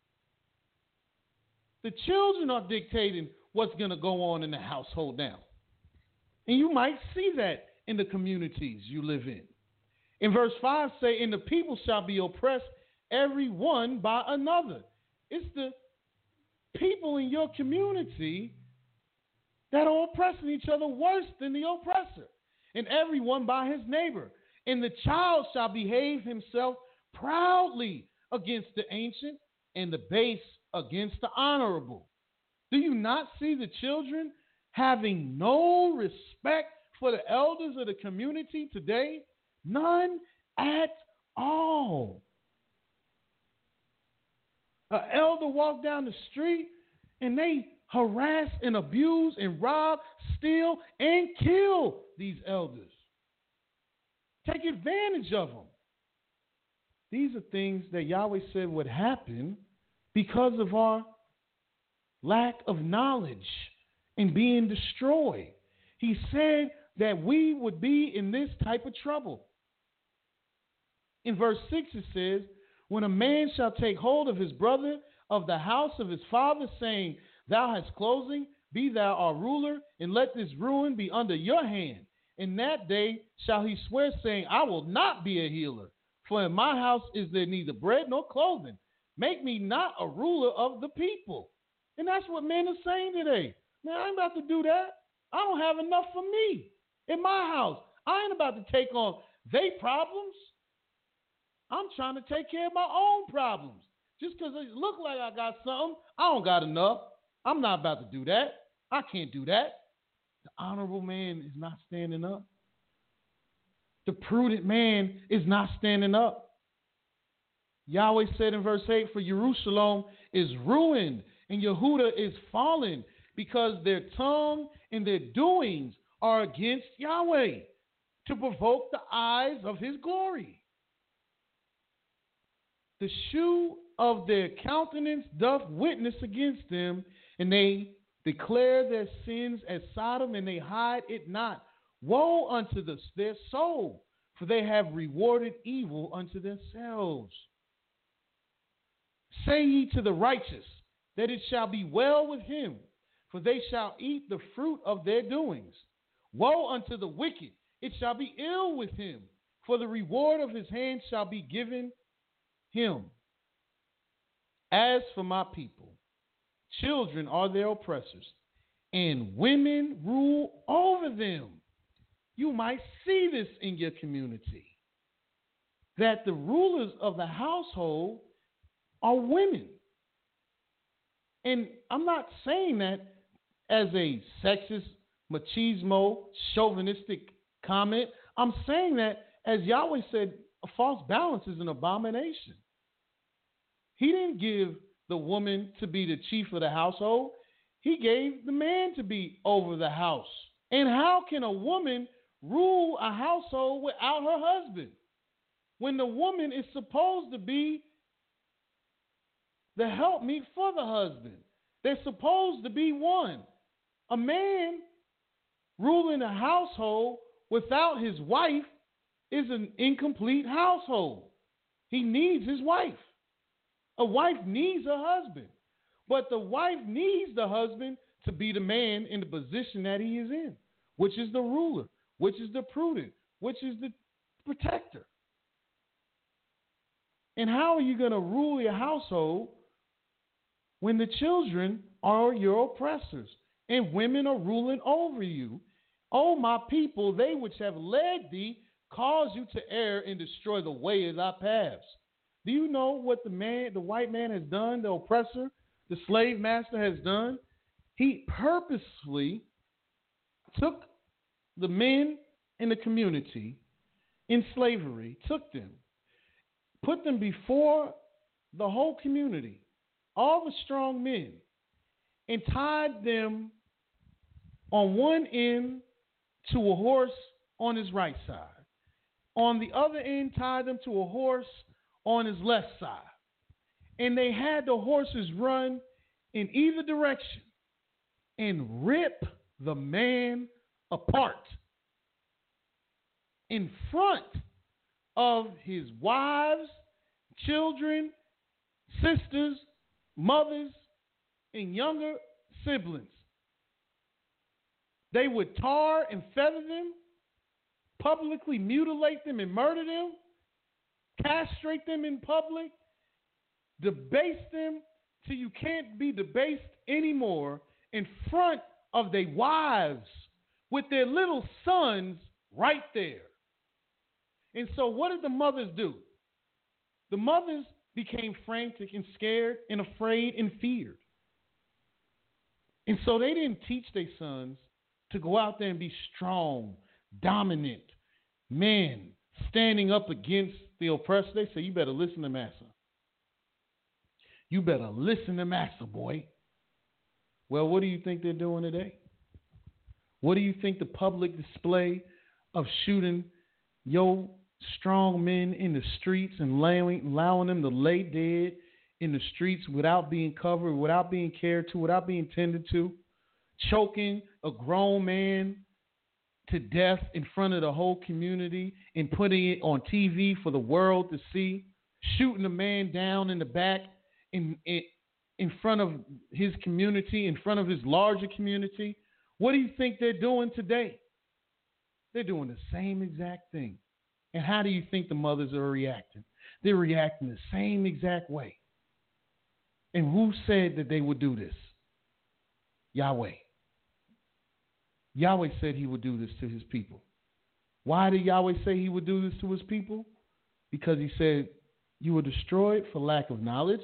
The children are dictating what's going to go on in the household now. And you might see that in the communities you live in. In verse 5 say, and the people shall be oppressed every one by another. It's the people in your community that are oppressing each other worse than the oppressor, and everyone by his neighbor. And the child shall behave himself proudly against the ancient, and the base against the honorable. Do you not see the children having no respect for the elders of the community today? None at all. An elder walk down the street and they harass and abuse and rob, steal, and kill these elders. Take advantage of them. These are things that Yahweh said would happen because of our lack of knowledge and being destroyed. He said that we would be in this type of trouble. In verse 6 it says, when a man shall take hold of his brother of the house of his father, saying, thou hast clothing, be thou our ruler, and let this ruin be under your hand. In that day shall he swear, saying, I will not be a healer, for in my house is there neither bread nor clothing. Make me not a ruler of the people. And that's what men are saying today. Man, I ain't about to do that. I don't have enough for me in my house. I ain't about to take on their problems. I'm trying to take care of my own problems. Just because it look like I got something, I don't got enough. I'm not about to do that. I can't do that. The honorable man is not standing up. The prudent man is not standing up. Yahweh said in verse 8, for Jerusalem is ruined and Yehuda is fallen, because their tongue and their doings are against Yahweh, to provoke the eyes of his glory. The shoe of their countenance doth witness against them, and they declare their sins as Sodom, and they hide it not. Woe unto their soul, for they have rewarded evil unto themselves. Say ye to the righteous, that it shall be well with him, for they shall eat the fruit of their doings. Woe unto the wicked, it shall be ill with him, for the reward of his hand shall be given him. As for my people, children are their oppressors, and women rule over them. You might see this in your community, that the rulers of the household are women. And I'm not saying that as a sexist, machismo, chauvinistic comment. I'm saying that, as Yahweh said, a false balance is an abomination. He didn't give the woman to be the chief of the household. He gave the man to be over the house. And how can a woman rule a household without her husband, when the woman is supposed to be the helpmeet for the husband? They're supposed to be one. A man ruling a household without his wife is an incomplete household. He needs his wife. A wife needs a husband, but the wife needs the husband to be the man in the position that he is in, which is the ruler, which is the prudent, which is the protector. And how are you going to rule your household when the children are your oppressors and women are ruling over you? O my people, they which have led thee cause you to err and destroy the way of thy paths. Do you know what the white man has done, the oppressor, the slave master has done? He purposely took the men in the community in slavery, took them, put them before the whole community, all the strong men, and tied them on one end to a horse on his right side. On the other end, tied them to a horse on his left side. And they had the horses run in either direction and rip the man apart in front of his wives, children, sisters, mothers, and younger siblings. They would tar and feather them, publicly mutilate them and murder them, castrate them in public, debase them till you can't be debased anymore in front of their wives with their little sons right there. And so what did the mothers do? The mothers became frantic and scared and afraid and feared. And so they didn't teach their sons to go out there and be strong, dominant men standing up against the oppressor. They say, you better listen to Massa. You better listen to Massa, boy. Well, what do you think they're doing today? What do you think the public display of shooting your strong men in the streets and allowing them to lay dead in the streets without being covered, without being cared to, without being tended to, choking a grown man to death in front of the whole community and putting it on TV for the world to see, shooting a man down in the back in front of his community, in front of his larger community? What do you think they're doing today? They're doing the same exact thing. And how do you think the mothers are reacting? They're reacting the same exact way. And who said that they would do this? Yahweh. Yahweh said he would do this to his people. Why did Yahweh say he would do this to his people? Because he said, you were destroyed for lack of knowledge,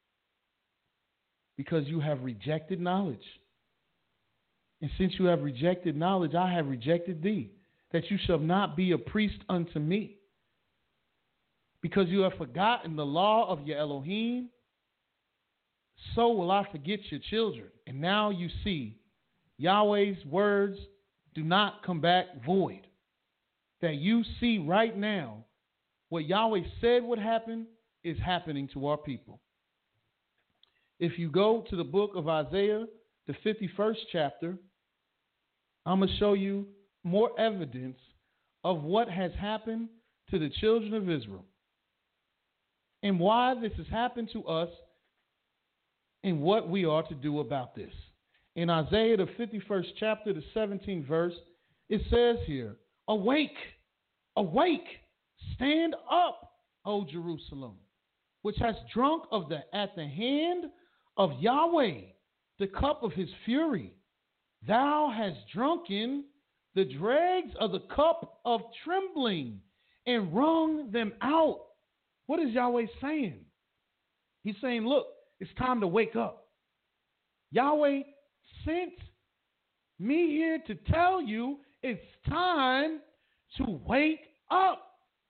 because you have rejected knowledge. And since you have rejected knowledge, I have rejected thee, that you shall not be a priest unto me. Because you have forgotten the law of your Elohim, so will I forget your children. And now you see, Yahweh's words do not come back void. That you see right now, what Yahweh said would happen is happening to our people. If you go to the book of Isaiah, the 51st chapter, I'm going to show you more evidence of what has happened to the children of Israel and why this has happened to us and what we are to do about this. In Isaiah, the 51st chapter, the 17th verse, it says here, awake, awake, stand up, O Jerusalem, which has drunk at the hand of Yahweh the cup of his fury. Thou hast drunken the dregs of the cup of trembling and wrung them out. What is Yahweh saying? He's saying, look, it's time to wake up. Yahweh sent me here to tell you it's time to wake up.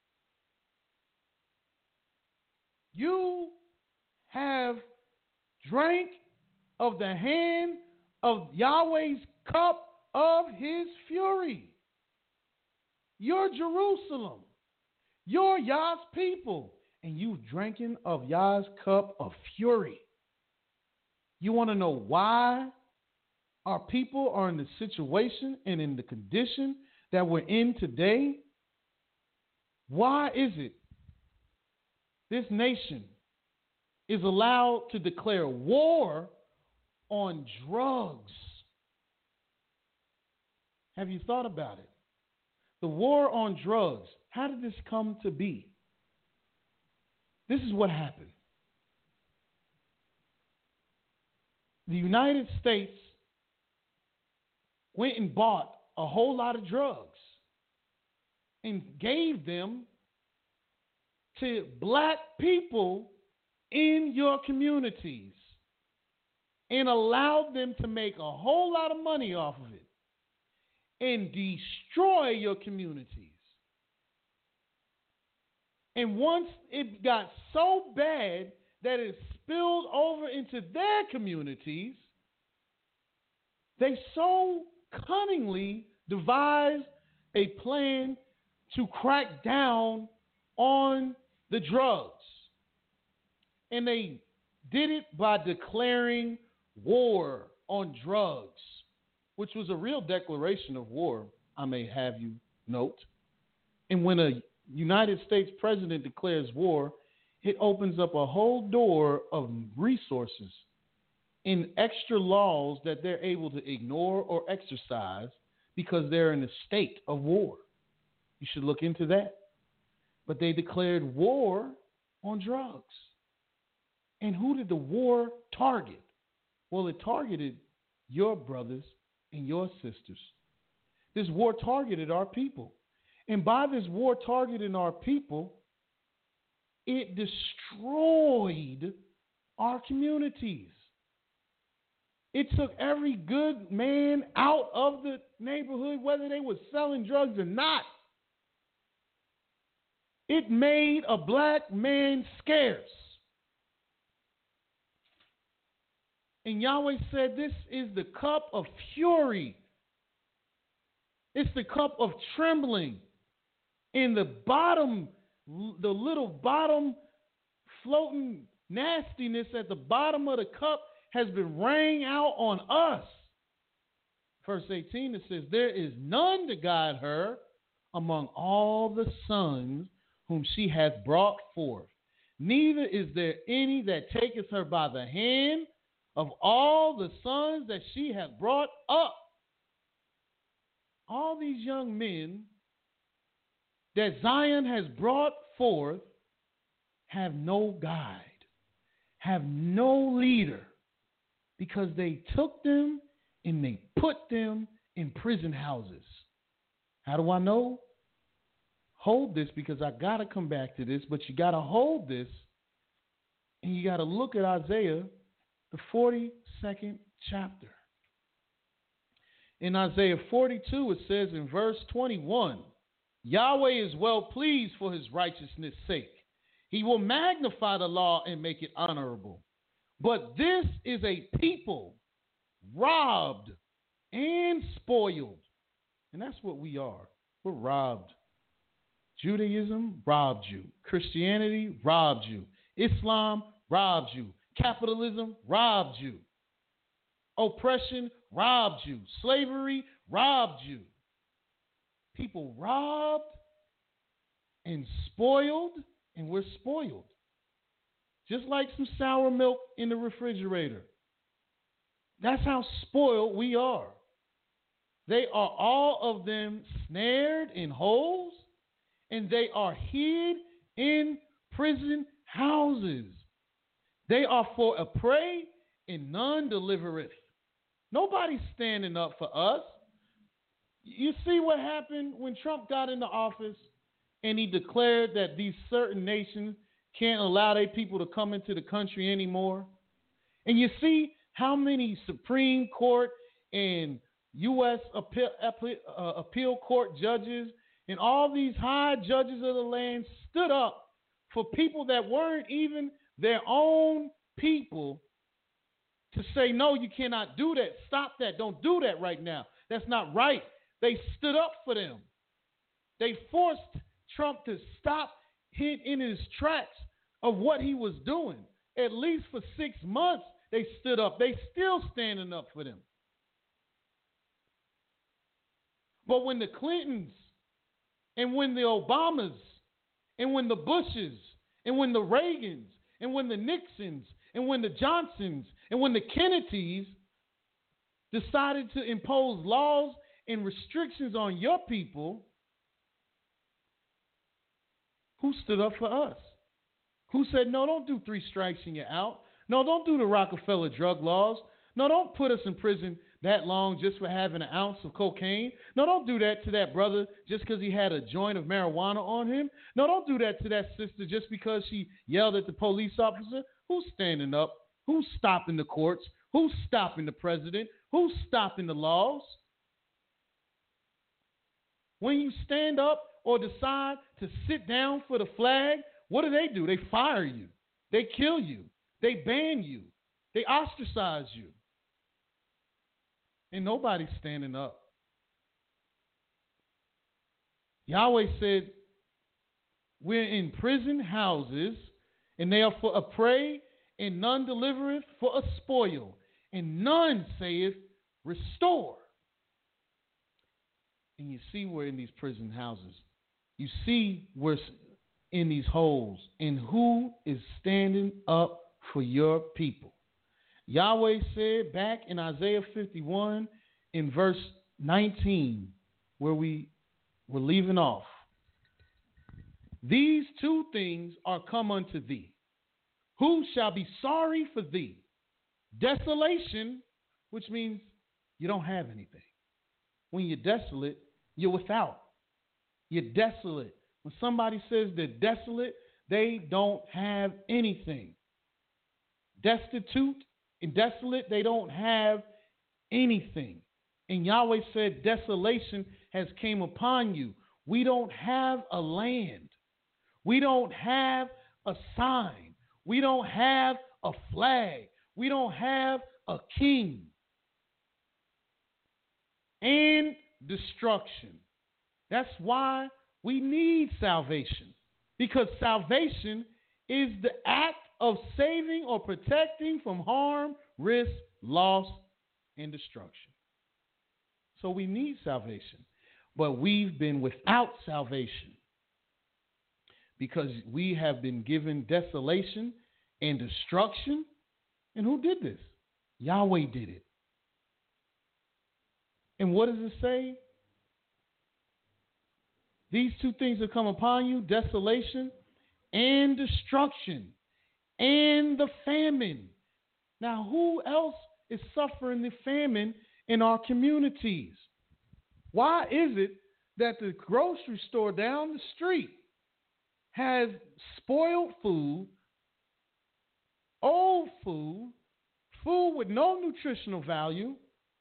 You have drank of the hand of Yahweh's cup of his fury. You're Jerusalem. You're Yah's people. And you've drinking of Yah's cup of fury. You want to know why our people are in the situation and in the condition that we're in today? Why is it this nation is allowed to declare war on drugs? Have you thought about it? The war on drugs, how did this come to be? This is what happened. The United States went and bought a whole lot of drugs and gave them to black people in your communities and allowed them to make a whole lot of money off of it and destroy your communities. And once it got so bad that it spilled over into their communities, they so cunningly devised a plan to crack down on the drugs. And they did it by declaring war on drugs, which was a real declaration of war, I may have you note. And when a United States president declares war, it opens up a whole door of resources and extra laws that they're able to ignore or exercise because they're in a state of war. You should look into that. But they declared war on drugs. And who did the war target? Well, it targeted your brothers and your sisters. This war targeted our people. And by this war targeting our people, it destroyed our communities. It took every good man out of the neighborhood, whether they were selling drugs or not. It made a black man scarce. And Yahweh said, this is the cup of fury. It's the cup of trembling. And the little bottom floating nastiness at the bottom of the cup has been raining out on us. Verse 18, it says, there is none to guide her among all the sons whom she hath brought forth. Neither is there any that taketh her by the hand of all the sons that she hath brought up. All these young men that Zion has brought forth have no guide, have no leader, because they took them and they put them in prison houses. How do I know? Hold this, because I got to come back to this, but you got to hold this, and you got to look at Isaiah, the 42nd chapter. In Isaiah 42, it says in verse 21, Yahweh is well pleased for his righteousness' sake. He will magnify the law and make it honorable. But this is a people robbed and spoiled. And that's what we are. We're robbed. Judaism robbed you. Christianity robbed you. Islam robbed you. Capitalism robbed you. Oppression robbed you. Slavery robbed you. People robbed and spoiled, and we're spoiled. Just like some sour milk in the refrigerator. That's how spoiled we are. They are all of them snared in holes, and they are hid in prison houses. They are for a prey, and none delivereth. Nobody's standing up for us. You see what happened when Trump got into office and he declared that these certain nations can't allow their people to come into the country anymore? And you see how many Supreme Court and U.S. appeal court judges and all these high judges of the land stood up for people that weren't even their own people to say, no, you cannot do that. Stop that. Don't do that right now. That's not right. They stood up for them. They forced Trump to stop in his tracks of what he was doing. At least for 6 months, they stood up. They still standing up for them. But when the Clintons and when the Obamas and when the Bushes and when the Reagans and when the Nixons and when the Johnsons and when the Kennedys decided to impose laws and restrictions on your people, who stood up for us? Who said, no, don't do 3 strikes and you're out. No, don't do the Rockefeller drug laws. No, don't put us in prison that long just for having an ounce of cocaine. No, don't do that to that brother just because he had a joint of marijuana on him. No, don't do that to that sister just because she yelled at the police officer. Who's standing up? Who's stopping the courts? Who's stopping the president? Who's stopping the laws? When you stand up or decide to sit down for the flag, what do? They fire you. They kill you. They ban you. They ostracize you. And nobody's standing up. Yahweh said, we're in prison houses, and they are for a prey, and none delivereth, for a spoil, and none saith, restore. And you see we're in these prison houses. You see we're in these holes. And who is standing up for your people? Yahweh said back in Isaiah 51 in verse 19, where we were leaving off, These two things are come unto thee. Who shall be sorry for thee? Desolation, which means you don't have anything. When you're desolate, you're without. You're desolate. When somebody says they're desolate, they don't have anything. Destitute and desolate, they don't have anything. And Yahweh said, desolation has came upon you. We don't have a land. We don't have a sign. We don't have a flag. We don't have a king. And destruction. That's why we need salvation. Because salvation is the act of saving or protecting from harm, risk, loss, and destruction. So we need salvation. But we've been without salvation because we have been given desolation and destruction. And who did this? Yahweh did it. And what does it say? These two things have come upon you, desolation and destruction and the famine. Now, who else is suffering the famine in our communities? Why is it that the grocery store down the street has spoiled food, old food, food with no nutritional value,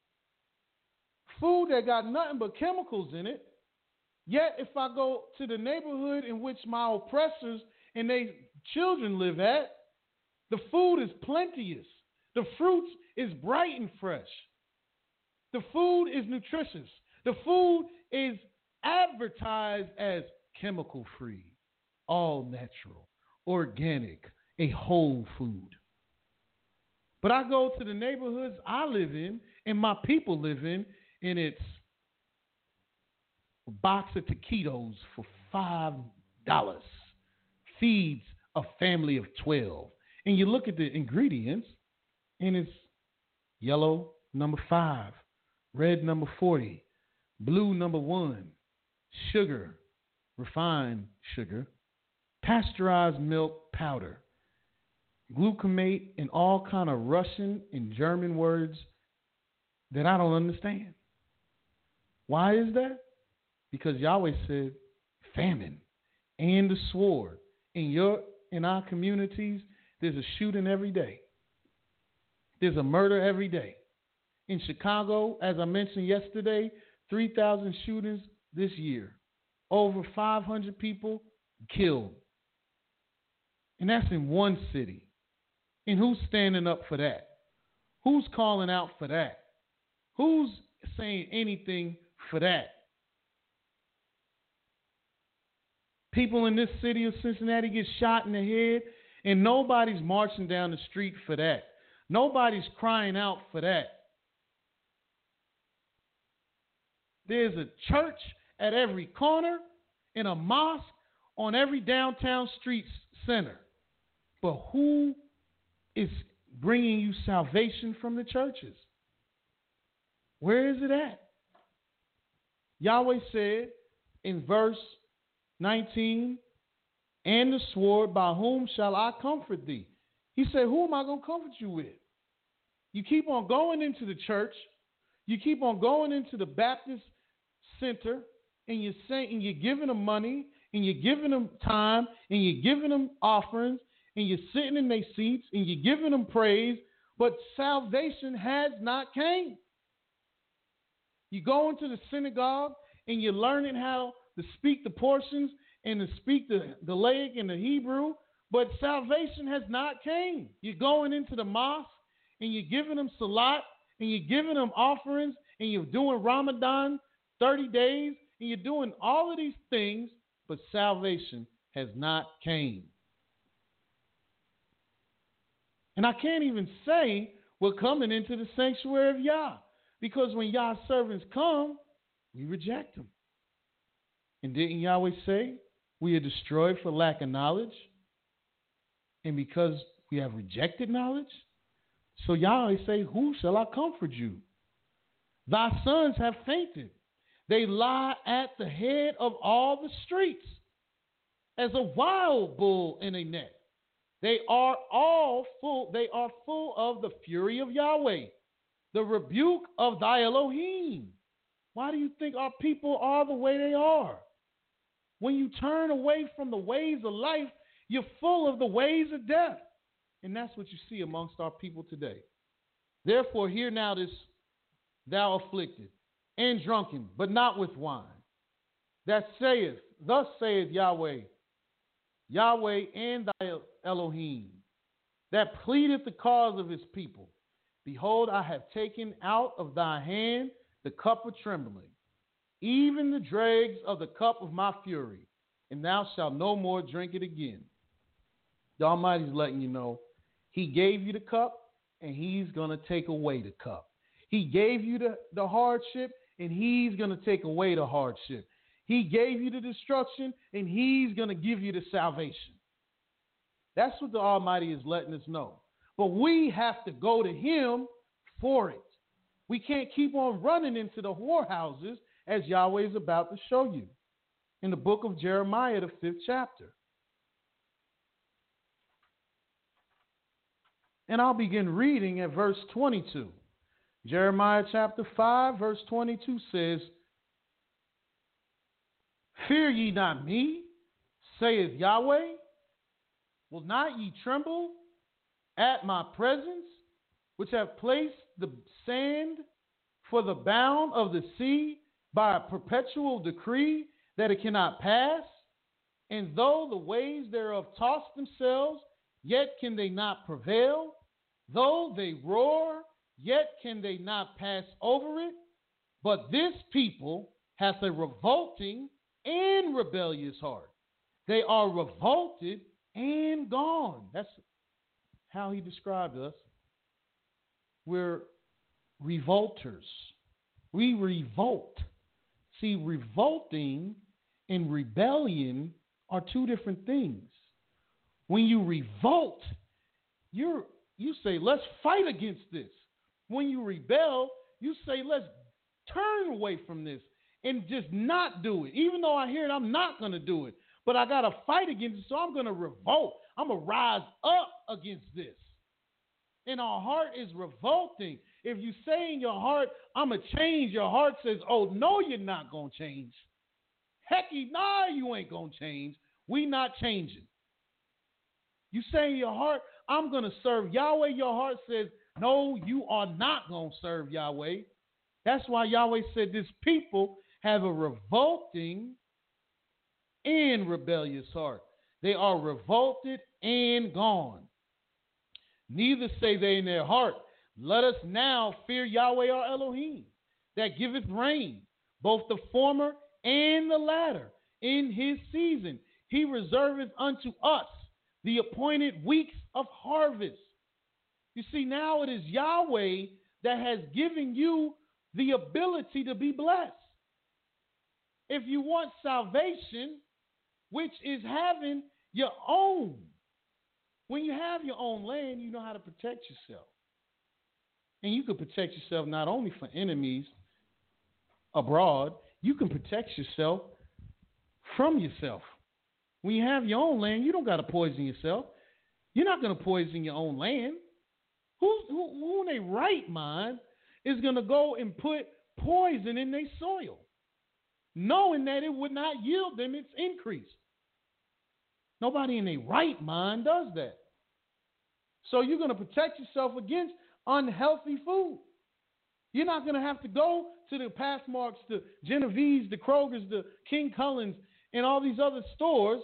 food that got nothing but chemicals in it? Yet if I go to the neighborhood in which my oppressors and their children live at, the food is plenteous. The fruits is bright and fresh. The food is nutritious. The food is advertised as chemical-free, all natural, organic, a whole food. But I go to the neighborhoods I live in and my people live in, and it's a box of taquitos for $5 feeds a family of 12. And you look at the ingredients, and it's yellow, number 5, red, number 40, blue, number 1, sugar, refined sugar, pasteurized milk powder, glutamate, and all kind of Russian and German words that I don't understand. Why is that? Because Yahweh said famine and the sword. In our communities, there's a shooting every day. There's a murder every day. In Chicago, as I mentioned yesterday, 3,000 shootings this year. Over 500 people killed. And that's in one city. And who's standing up for that? Who's calling out for that? Who's saying anything for that? People in this city of Cincinnati get shot in the head, and nobody's marching down the street for that. Nobody's crying out for that. There's a church at every corner and a mosque on every downtown street center. But who is bringing you salvation from the churches? Where is it at? Yahweh said in verse 19, and the sword, by whom shall I comfort thee? He said, who am I going to comfort you with? You keep on going into the church. You keep on going into the Baptist center, and you're saying, and you're giving them money, and you're giving them time, and you're giving them offerings, and you're sitting in their seats, and you're giving them praise, but salvation has not came. You go into the synagogue, and you're learning how to speak the portions and to speak the Gaelic and the Hebrew, but salvation has not came. You're going into the mosque, and you're giving them salat, and you're giving them offerings, and you're doing Ramadan 30 days, and you're doing all of these things, but salvation has not came. And I can't even say we're coming into the sanctuary of Yah, because when Yah's servants come, we reject them. And didn't Yahweh say we are destroyed for lack of knowledge? And because we have rejected knowledge? So Yahweh say, who shall I comfort you? Thy sons have fainted. They lie at the head of all the streets. as a wild bull in a net. They are all full. They are full of the fury of Yahweh, the rebuke of thy Elohim. Why do you think our people are the way they are? When you turn away from the ways of life, you're full of the ways of death. And that's what you see amongst our people today. Therefore, hear now this, thou afflicted and drunken, but not with wine, that saith, thus saith Yahweh, Yahweh and thy Elohim, that pleadeth the cause of his people. Behold, I have taken out of thy hand the cup of trembling, even the dregs of the cup of my fury, and thou shalt no more drink it again. The Almighty's letting you know he gave you the cup, and he's going to take away the cup. He gave you the hardship, and he's going to take away the hardship. He gave you the destruction, and he's going to give you the salvation. That's what the Almighty is letting us know. But we have to go to him for it. We can't keep on running into the whorehouses, as Yahweh is about to show you in the book of Jeremiah, the 5th chapter. And I'll begin reading at verse 22. Jeremiah chapter 5, verse 22 says, Fear ye not me, saith Yahweh. Will not ye tremble at my presence, which have placed the sand for the bound of the sea by a perpetual decree that it cannot pass? And though the waves thereof toss themselves, yet can they not prevail. Though they roar, yet can they not pass over it. But this people hath a revolting and rebellious heart. They are revolted and gone. That's how he described us. We're revolters. We revolt. See, revolting and rebellion are two different things. When you revolt, you say, let's fight against this. When you rebel, you say, let's turn away from this and just not do it. Even though I hear it, I'm not going to do it. But I got to fight against it, so I'm going to revolt. I'm going to rise up against this. And our heart is revolting. If you say in your heart, I'm going to change, your heart says, oh, no, you're not going to change. Hecky, nah, you ain't going to change. We not changing. You say in your heart, I'm going to serve Yahweh. Your heart says, no, you are not going to serve Yahweh. That's why Yahweh said this people have a revolting and rebellious heart. They are revolted and gone. Neither say they in their heart, let us now fear Yahweh our Elohim, that giveth rain, both the former and the latter, in his season. He reserveth unto us the appointed weeks of harvest. You see, now it is Yahweh that has given you the ability to be blessed. If you want salvation, which is having your own, when you have your own land, you know how to protect yourself. And you can protect yourself not only from enemies abroad, you can protect yourself from yourself. When you have your own land, you don't got to poison yourself. You're not going to poison your own land. Who in their right mind is going to go and put poison in their soil, knowing that it would not yield them its increase? Nobody in their right mind does that. So you're going to protect yourself against unhealthy food. You're not going to have to go to the Pathmarks, the Genevieve's, the Kroger's, the King Cullen's, and all these other stores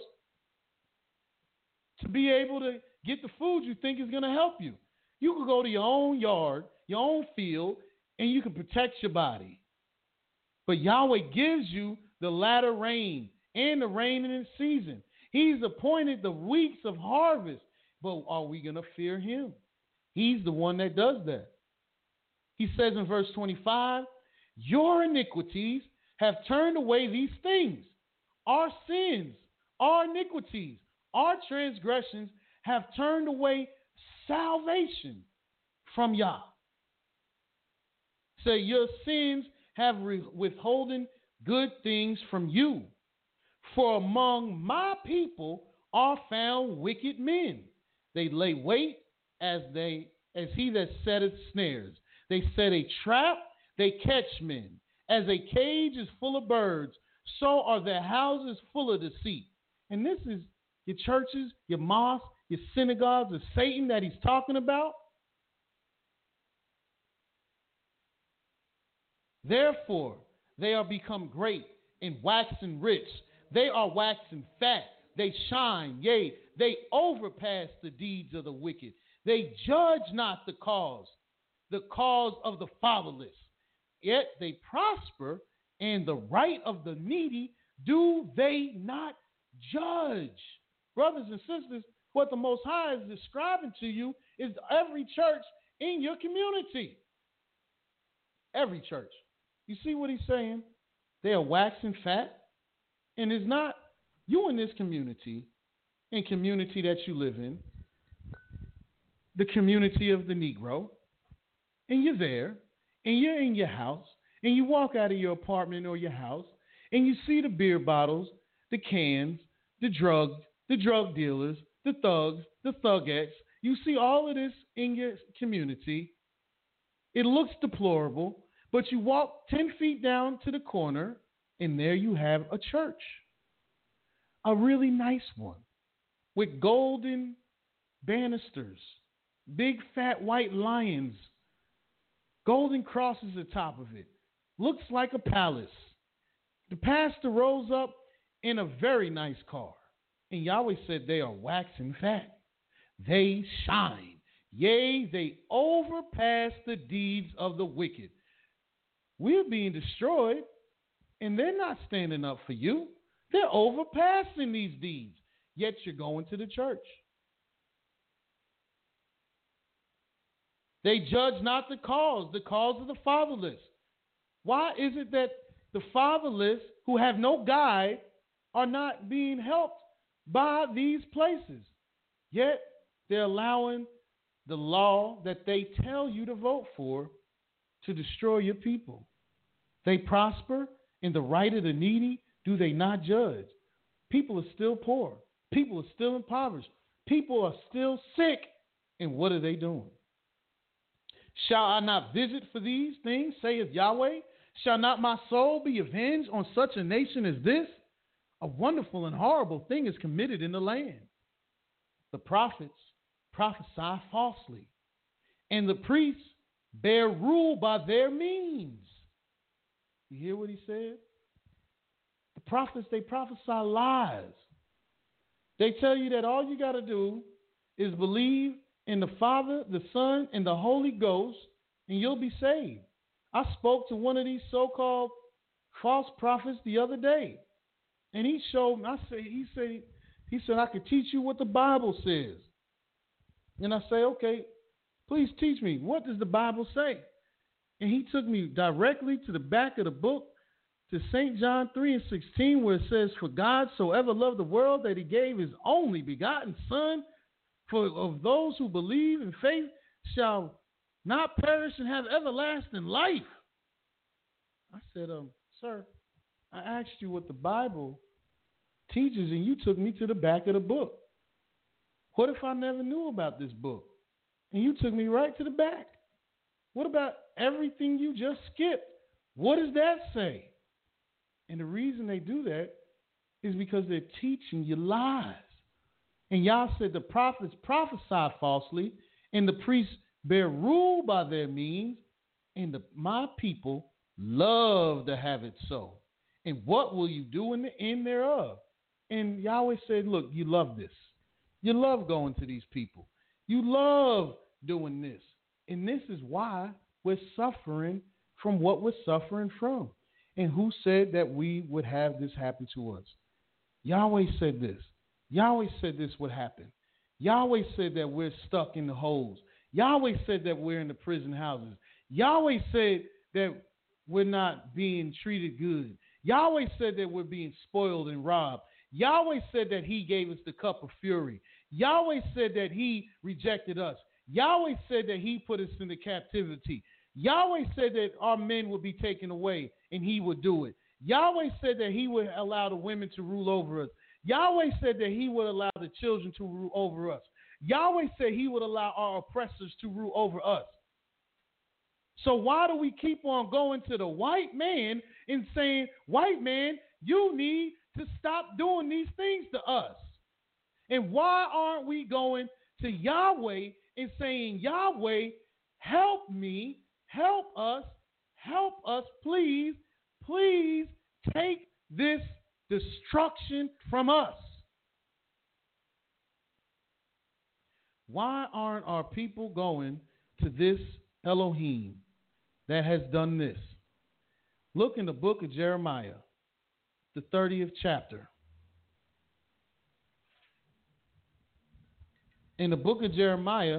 to be able to get the food you think is going to help you. You can go to your own yard, your own field, and you can protect your body. But Yahweh gives you the latter rain and the rain in its season. He's appointed the weeks of harvest. But are we going to fear him? He's the one that does that. He says in verse 25, your iniquities have turned away these things. Our sins, our iniquities, our transgressions have turned away salvation from Yah. So your sins have withholden good things from you. For among my people are found wicked men. They lay wait as he that setteth snares. They set a trap, they catch men. As a cage is full of birds, so are their houses full of deceit. And this is your churches, your mosques, your synagogues of Satan that he's talking about. Therefore, they are become great and waxen rich. They are waxen fat. They shine. Yea, they overpass the deeds of the wicked. They judge not the cause of the fatherless. Yet they prosper, and the right of the needy do they not judge. Brothers and sisters, what the Most High is describing to you is every church in your community. Every church. You see what he's saying? They are waxing fat. And it's not you in this community and community that you live in, the community of the Negro, and you're there, and you're in your house, and you walk out of your apartment or your house, and you see the beer bottles, the cans, the drug dealers, the thugs, the thugettes. You see all of this in your community. It looks deplorable, but you walk 10 feet down to the corner, and there you have a church. A really nice one with golden banisters, big fat white lions, golden crosses atop of it. Looks like a palace. The pastor rolls up in a very nice car. And Yahweh said they are waxing fat. They shine. Yea, they overpass the deeds of the wicked. We're being destroyed, and they're not standing up for you. They're overpassing these deeds, yet you're going to the church. They judge not the cause of the fatherless. Why is it that the fatherless who have no guide are not being helped by these places? Yet they're allowing the law that they tell you to vote for to destroy your people. They prosper in the right of the needy. Do they not judge? People are still poor. People are still impoverished. People are still sick. And what are they doing? Shall I not visit for these things, saith Yahweh? Shall not my soul be avenged on such a nation as this? A wonderful and horrible thing is committed in the land. The prophets prophesy falsely, and the priests bear rule by their means. You hear what he said? The prophets, they prophesy lies. They tell you that all you got to do is believe in the Father, the Son, and the Holy Ghost, and you'll be saved. I spoke to one of these so-called false prophets the other day, and he showed me. He said I could teach you what the Bible says. And I say, okay, please teach me. What does the Bible say? And he took me directly to the back of the book, to St. John 3:16, where it says, "For God so ever loved the world that he gave his only begotten Son, for of those who believe in faith shall not perish and have everlasting life." I said, sir, I asked you what the Bible teaches, and you took me to the back of the book. What if I never knew about this book? And you took me right to the back. What about everything you just skipped? What does that say? And the reason they do that is because they're teaching you lies. And Yah said the prophets prophesy falsely, and the priests bear rule by their means, and my people love to have it so. And what will you do in the end thereof? And Yahweh said, look, you love this. You love going to these people. You love doing this. And this is why we're suffering from what we're suffering from. And who said that we would have this happen to us? Yahweh said this. Yahweh said this would happen. Yahweh said that we're stuck in the holes. Yahweh said that we're in the prison houses. Yahweh said that we're not being treated good. Yahweh said that we're being spoiled and robbed. Yahweh said that he gave us the cup of fury. Yahweh said that he rejected us. Yahweh said that he put us into captivity. Yahweh said that our men would be taken away, and he would do it. Yahweh said that he would allow the women to rule over us. Yahweh said that he would allow the children to rule over us. Yahweh said he would allow our oppressors to rule over us. So why do we keep on going to the white man and saying, white man, you need to stop doing these things to us? And why aren't we going to Yahweh and saying, Yahweh, help me, help us, please, please take this destruction from us? Why aren't our people going to this Elohim that has done this? Look in the book of Jeremiah, the 30th chapter. In the book of Jeremiah,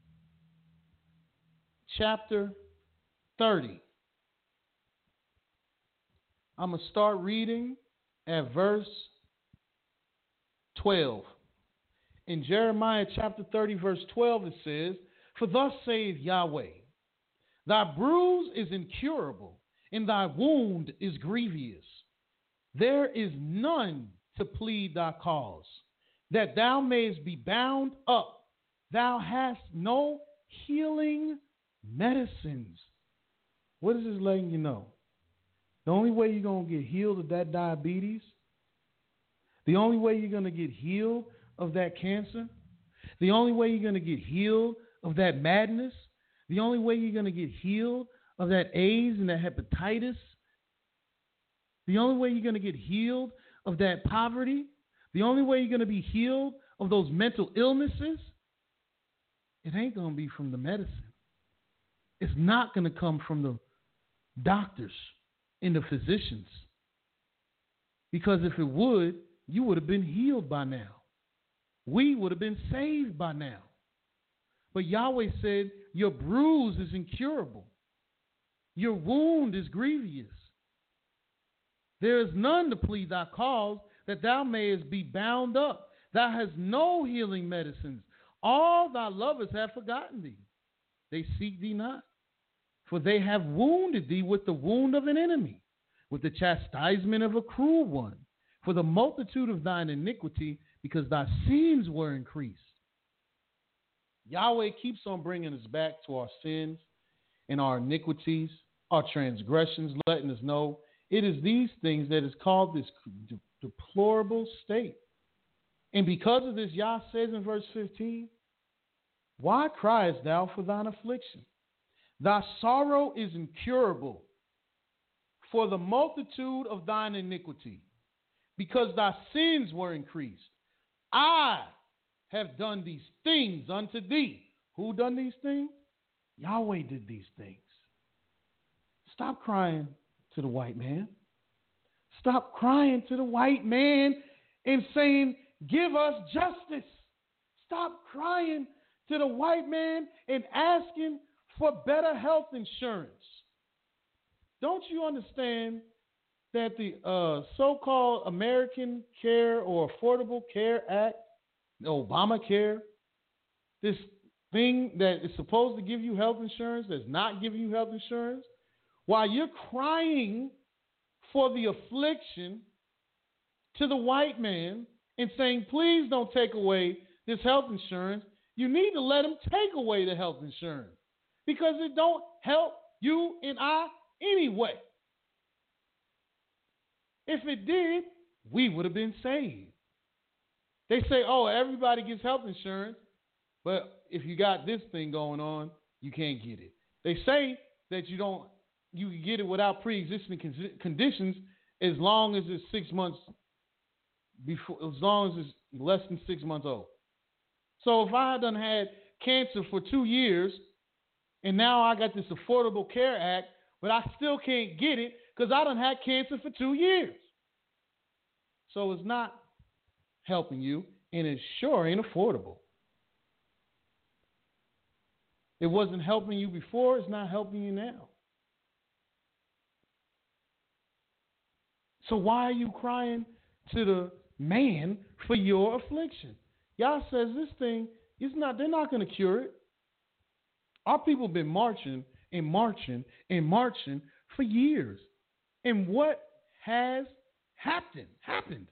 chapter 30. I'm going to start reading at verse 12. In Jeremiah chapter 30, verse 12, it says, For thus saith Yahweh, thy bruise is incurable, and thy wound is grievous. There is none to plead thy cause, that thou mayest be bound up. Thou hast no healing medicines. What is this letting you know? The only way you're going to get healed of that diabetes, the only way you're going to get healed of that cancer, the only way you're going to get healed of that madness, the only way you're going to get healed of that AIDS and that hepatitis, the only way you're going to get healed of that poverty, the only way you're going to be healed of those mental illnesses, it ain't going to be from the medicine. It's not going to come from the doctors and the physicians. Because if it would, you would have been healed by now. We would have been saved by now. But Yahweh said, your bruise is incurable. Your wound is grievous. There is none to plead thy cause, that thou mayest be bound up. Thou hast no healing medicines. All thy lovers have forgotten thee. They seek thee not. For they have wounded thee with the wound of an enemy, with the chastisement of a cruel one, for the multitude of thine iniquity, because thy sins were increased. Yahweh keeps on bringing us back to our sins and our iniquities, our transgressions, letting us know it is these things that is called this deplorable state. And because of this, Yah says in verse 15, why criest thou for thine affliction? Thy sorrow is incurable for the multitude of thine iniquity, because thy sins were increased. I have done these things unto thee. Who done these things? Yahweh did these things. Stop crying to the white man. Stop crying to the white man and saying, give us justice. Stop crying to the white man and asking for better health insurance. Don't you understand that the so-called American Care or Affordable Care Act, Obamacare, this thing that is supposed to give you health insurance, that's not giving you health insurance, while you're crying for the affliction to the white man and saying, please don't take away this health insurance, you need to let him take away the health insurance, because it don't help you and I anyway. If it did, we would have been saved. They say, oh, everybody gets health insurance, but if you got this thing going on, you can't get it. They say that you can get it without pre-existing conditions as long as it's 6 months before, as long as it's less than 6 months old. So if I done had cancer for 2 years, and now I got this Affordable Care Act, but I still can't get it because I done had cancer for 2 years. So it's not helping you, and it sure ain't affordable. It wasn't helping you before, it's not helping you now. So why are you crying to the man for your affliction? Yah says this thing is not, they're not going to cure it. Our people have been marching and marching and marching for years. And what has happened.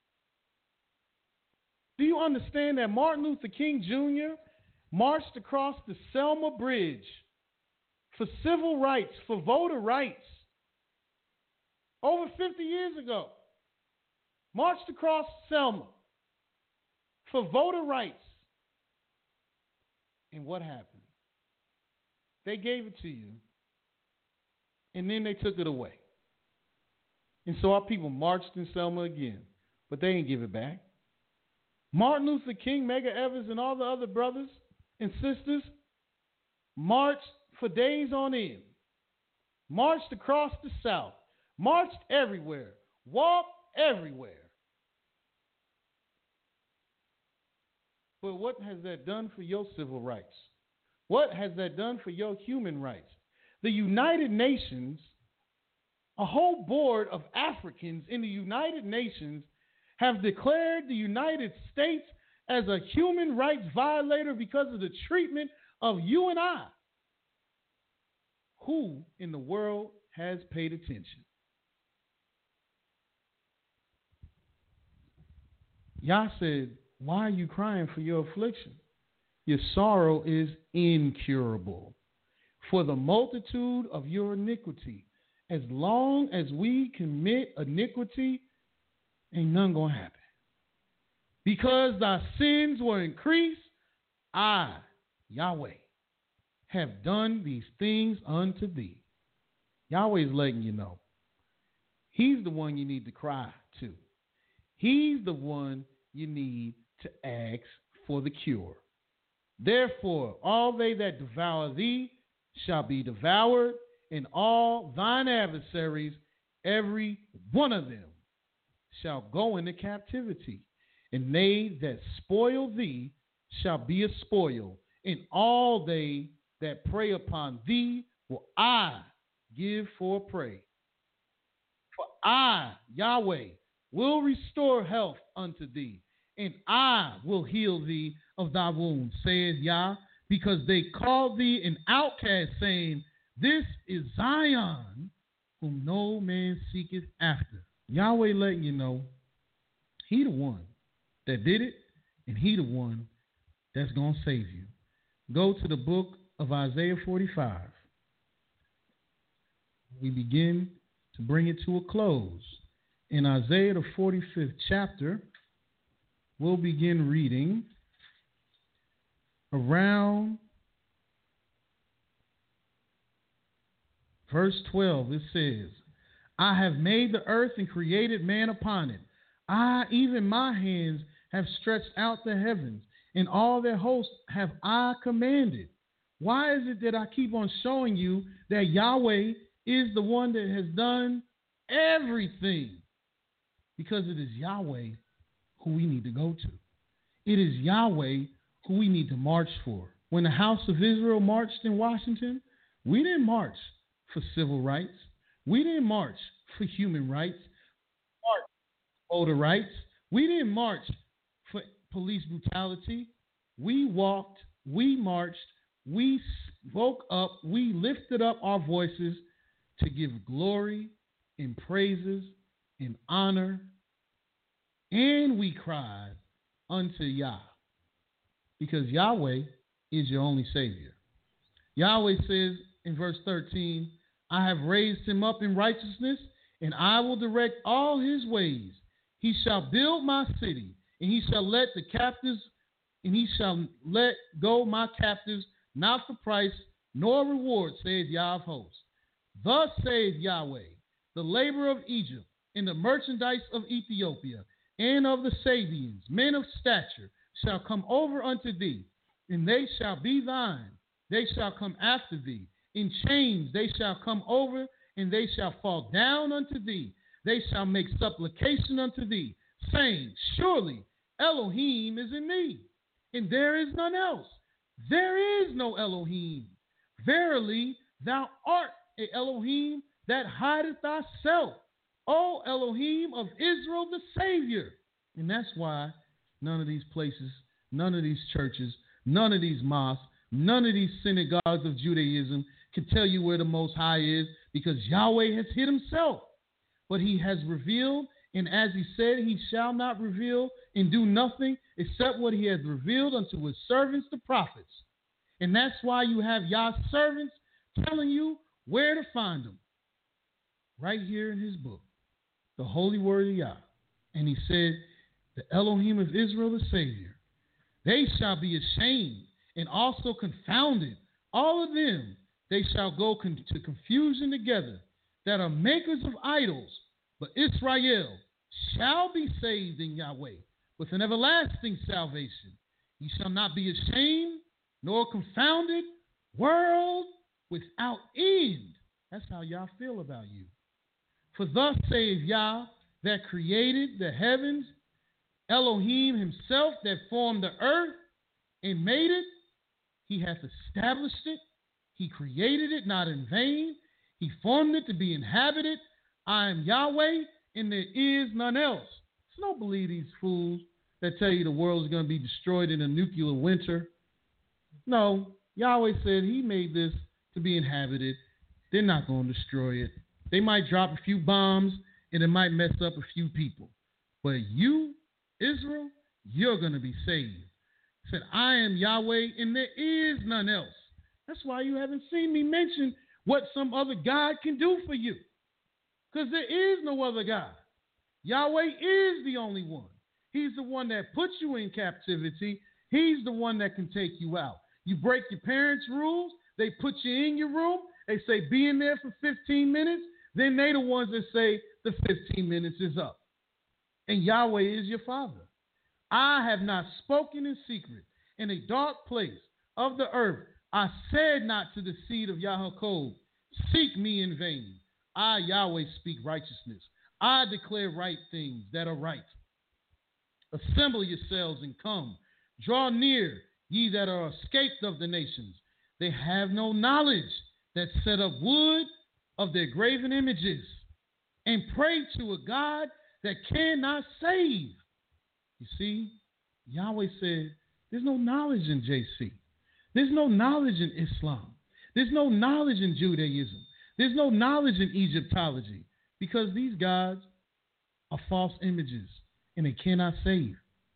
Do you understand that Martin Luther King Jr. marched across the Selma Bridge for civil rights, for voter rights, over 50 years ago? Marched across Selma for voter rights. And what happened? They gave it to you, and then they took it away. And so our people marched in Selma again, but they didn't give it back. Martin Luther King, Medgar Evers, and all the other brothers and sisters marched for days on end, marched across the South, marched everywhere, walked everywhere. But what has that done for your civil rights? What has that done for your human rights? The United Nations, a whole board of Africans in the United Nations, have declared the United States as a human rights violator because of the treatment of you and I. Who in the world has paid attention? Yah said, why are you crying for your affliction? Your sorrow is incurable. For the multitude of your iniquity, as long as we commit iniquity, ain't nothing going to happen. Because thy sins were increased, I, Yahweh, have done these things unto thee. Yahweh is letting you know. He's the one you need to cry to. He's the one you need to ask for the cure. Therefore, all they that devour thee shall be devoured, and all thine adversaries, every one of them, shall go into captivity. And they that spoil thee shall be a spoil, and all they that prey upon thee will I give for prey. For I, Yahweh, will restore health unto thee, and I will heal thee of thy wounds, saith Yah, because they called thee an outcast, saying, this is Zion, whom no man seeketh after. Yahweh letting you know, he the one that did it, and he the one that's going to save you. Go to the book of Isaiah 45. We begin to bring it to a close. In Isaiah, the 45th chapter, we'll begin reading around verse 12. It says, I have made the earth and created man upon it. I, even my hands, have stretched out the heavens, and all their hosts have I commanded. Why is it that I keep on showing you that Yahweh is the one that has done everything? Because it is Yahweh who we need to go to. It is Yahweh who we need to march for. When the house of Israel marched in Washington, we didn't march for civil rights. We didn't march for human rights, voter rights. We didn't march for police brutality. We walked, we marched, we spoke up, we lifted up our voices to give glory and praises and honor, and we cried unto Yah, because Yahweh is your only Savior. Yahweh says in verse 13, I have raised him up in righteousness, and I will direct all his ways. He shall build my city, and he shall let the captives, and he shall let go my captives, not for price nor reward, saith Yah of hosts. Thus saith Yahweh, the labor of Egypt, and the merchandise of Ethiopia, and of the Sabians, men of stature, shall come over unto thee, and they shall be thine. They shall come after thee. In chains they shall come over, and they shall fall down unto thee. They shall make supplication unto thee, saying, surely Elohim is in me, and there is none else. There is no Elohim. Verily, thou art a Elohim that hideth thyself, O Elohim of Israel, the Savior. And that's why none of these places, none of these churches, none of these mosques, none of these synagogues of Judaism can tell you where the Most High is, because Yahweh has hid himself. but he has revealed, and as he said, he shall not reveal and do nothing except what he has revealed unto his servants, the prophets. And that's why you have Yah's servants telling you where to find them. Right here in his book, the holy word of Yah. And he said, the Elohim of Israel, the Savior, they shall be ashamed and also confounded. All of them, they shall go to confusion together, that are makers of idols. But Israel shall be saved in Yahweh with an everlasting salvation. Ye shall not be ashamed nor confounded, world without end. That's how Yah feel about you. For thus saith Yah, that created the heavens, Elohim himself that formed the earth and made it. He hath established it. He created it not in vain. He formed it to be inhabited. I am Yahweh, and there is none else. So don't believe these fools that tell you the world is going to be destroyed in a nuclear winter. No, Yahweh said he made this to be inhabited. They're not going to destroy it. They might drop a few bombs, and it might mess up a few people. But you, Israel, you're going to be saved. He said, I am Yahweh, and there is none else. That's why you haven't seen me mention what some other God can do for you. Because there is no other God. Yahweh is the only one. He's the one that puts you in captivity. He's the one that can take you out. You break your parents' rules. They put you in your room. They say, be in there for 15 minutes. Then they the ones that say the 15 minutes is up. And Yahweh is your Father. I have not spoken in secret in a dark place of the earth. I said not to the seed of Yaakov, seek me in vain. I, Yahweh, speak righteousness. I declare right things that are right. Assemble yourselves and come. Draw near, ye that are escaped of the nations. They have no knowledge that set up wood of their graven images and pray to a God that cannot save. You see, Yahweh said, there's no knowledge in JC. There's no knowledge in Islam. There's no knowledge in Judaism. There's no knowledge in Egyptology, because these gods are false images and they cannot save.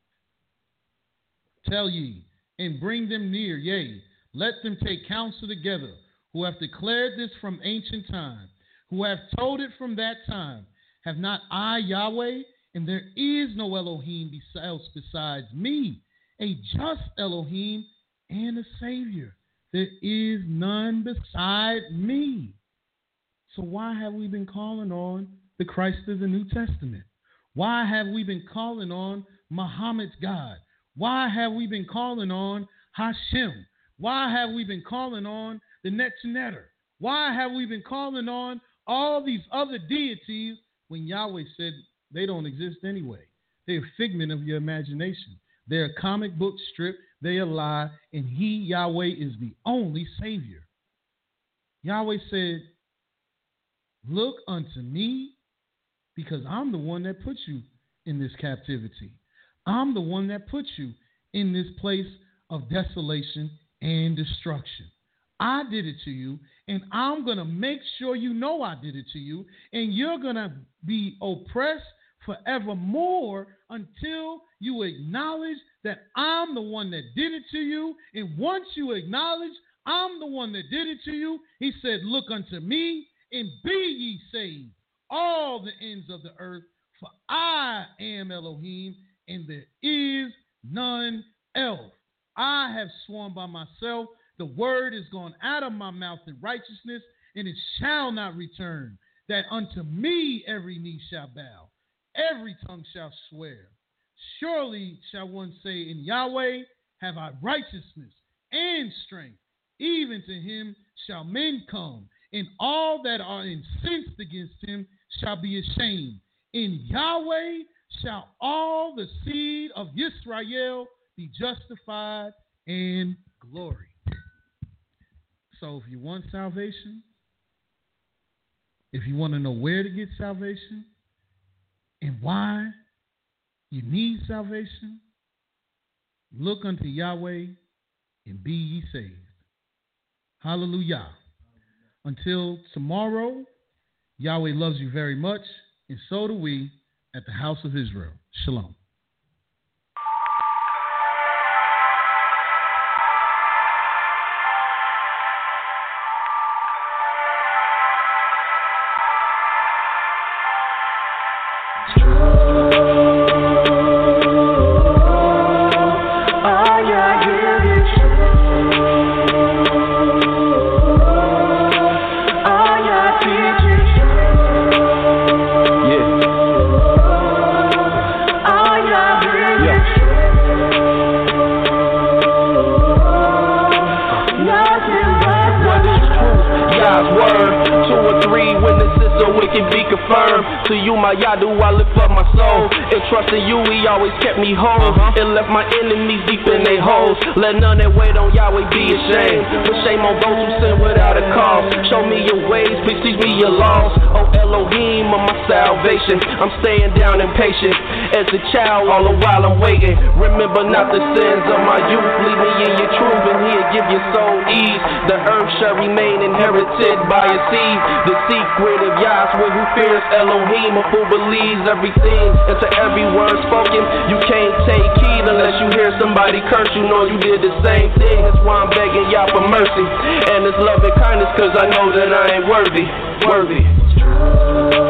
Tell ye and bring them near, yea, let them take counsel together, who have declared this from ancient time, who have told it from that time. Have not I, Yahweh, and there is no Elohim else besides me, a just Elohim and a Savior. There is none beside me. So why have we been calling on the Christ of the New Testament? Why have we been calling on Muhammad's God? Why have we been calling on Hashem? Why have we been calling on the Netanyahu? Why have we been calling on all these other deities when Yahweh said they don't exist anyway? They're a figment of your imagination. They're a comic book strip. They a lie. And he, Yahweh, is the only Savior. Yahweh said, look unto me, because I'm the one that put you in this captivity. I'm the one that put you in this place of desolation and destruction. I did it to you, and I'm going to make sure you know I did it to you, and you're going to be oppressed forevermore until you acknowledge that I'm the one that did it to you. And once you acknowledge I'm the one that did it to you, he said, look unto me and be ye saved, all the ends of the earth, for I am Elohim, and there is none else. I have sworn by myself, the word is gone out of my mouth in righteousness, and it shall not return, that unto me every knee shall bow, every tongue shall swear. Surely shall one say, in Yahweh have I righteousness and strength. Even to him shall men come, and all that are incensed against him shall be ashamed. In Yahweh shall all the seed of Yisrael be justified in glory. So if you want salvation, if you want to know where to get salvation and why you need salvation, look unto Yahweh and be ye saved. Hallelujah. Until tomorrow, Yahweh loves you very much, and so do we at the House of Israel. Shalom. To you, my Yadu, I lift up my soul. And trust in you, he always kept me whole. And left my enemies deep in their holes. Let none that wait on Yahweh be ashamed. But shame on those who sin without a cause. Show me your ways, please teach me your laws. Oh Elohim of my salvation, I'm staying down impatient. As a child, all the while I'm waiting. Remember not the sins of my youth. Lead me in your truth, and he'll give your soul ease. The earth shall remain inherited by a seed. The secret of Yahweh who fears Elohim, of who believes everything. And to every word spoken, you can't take heed unless you hear somebody curse. You know you did the same thing. That's why I'm begging Yah for mercy and His love and kindness, cause I know that I ain't worthy.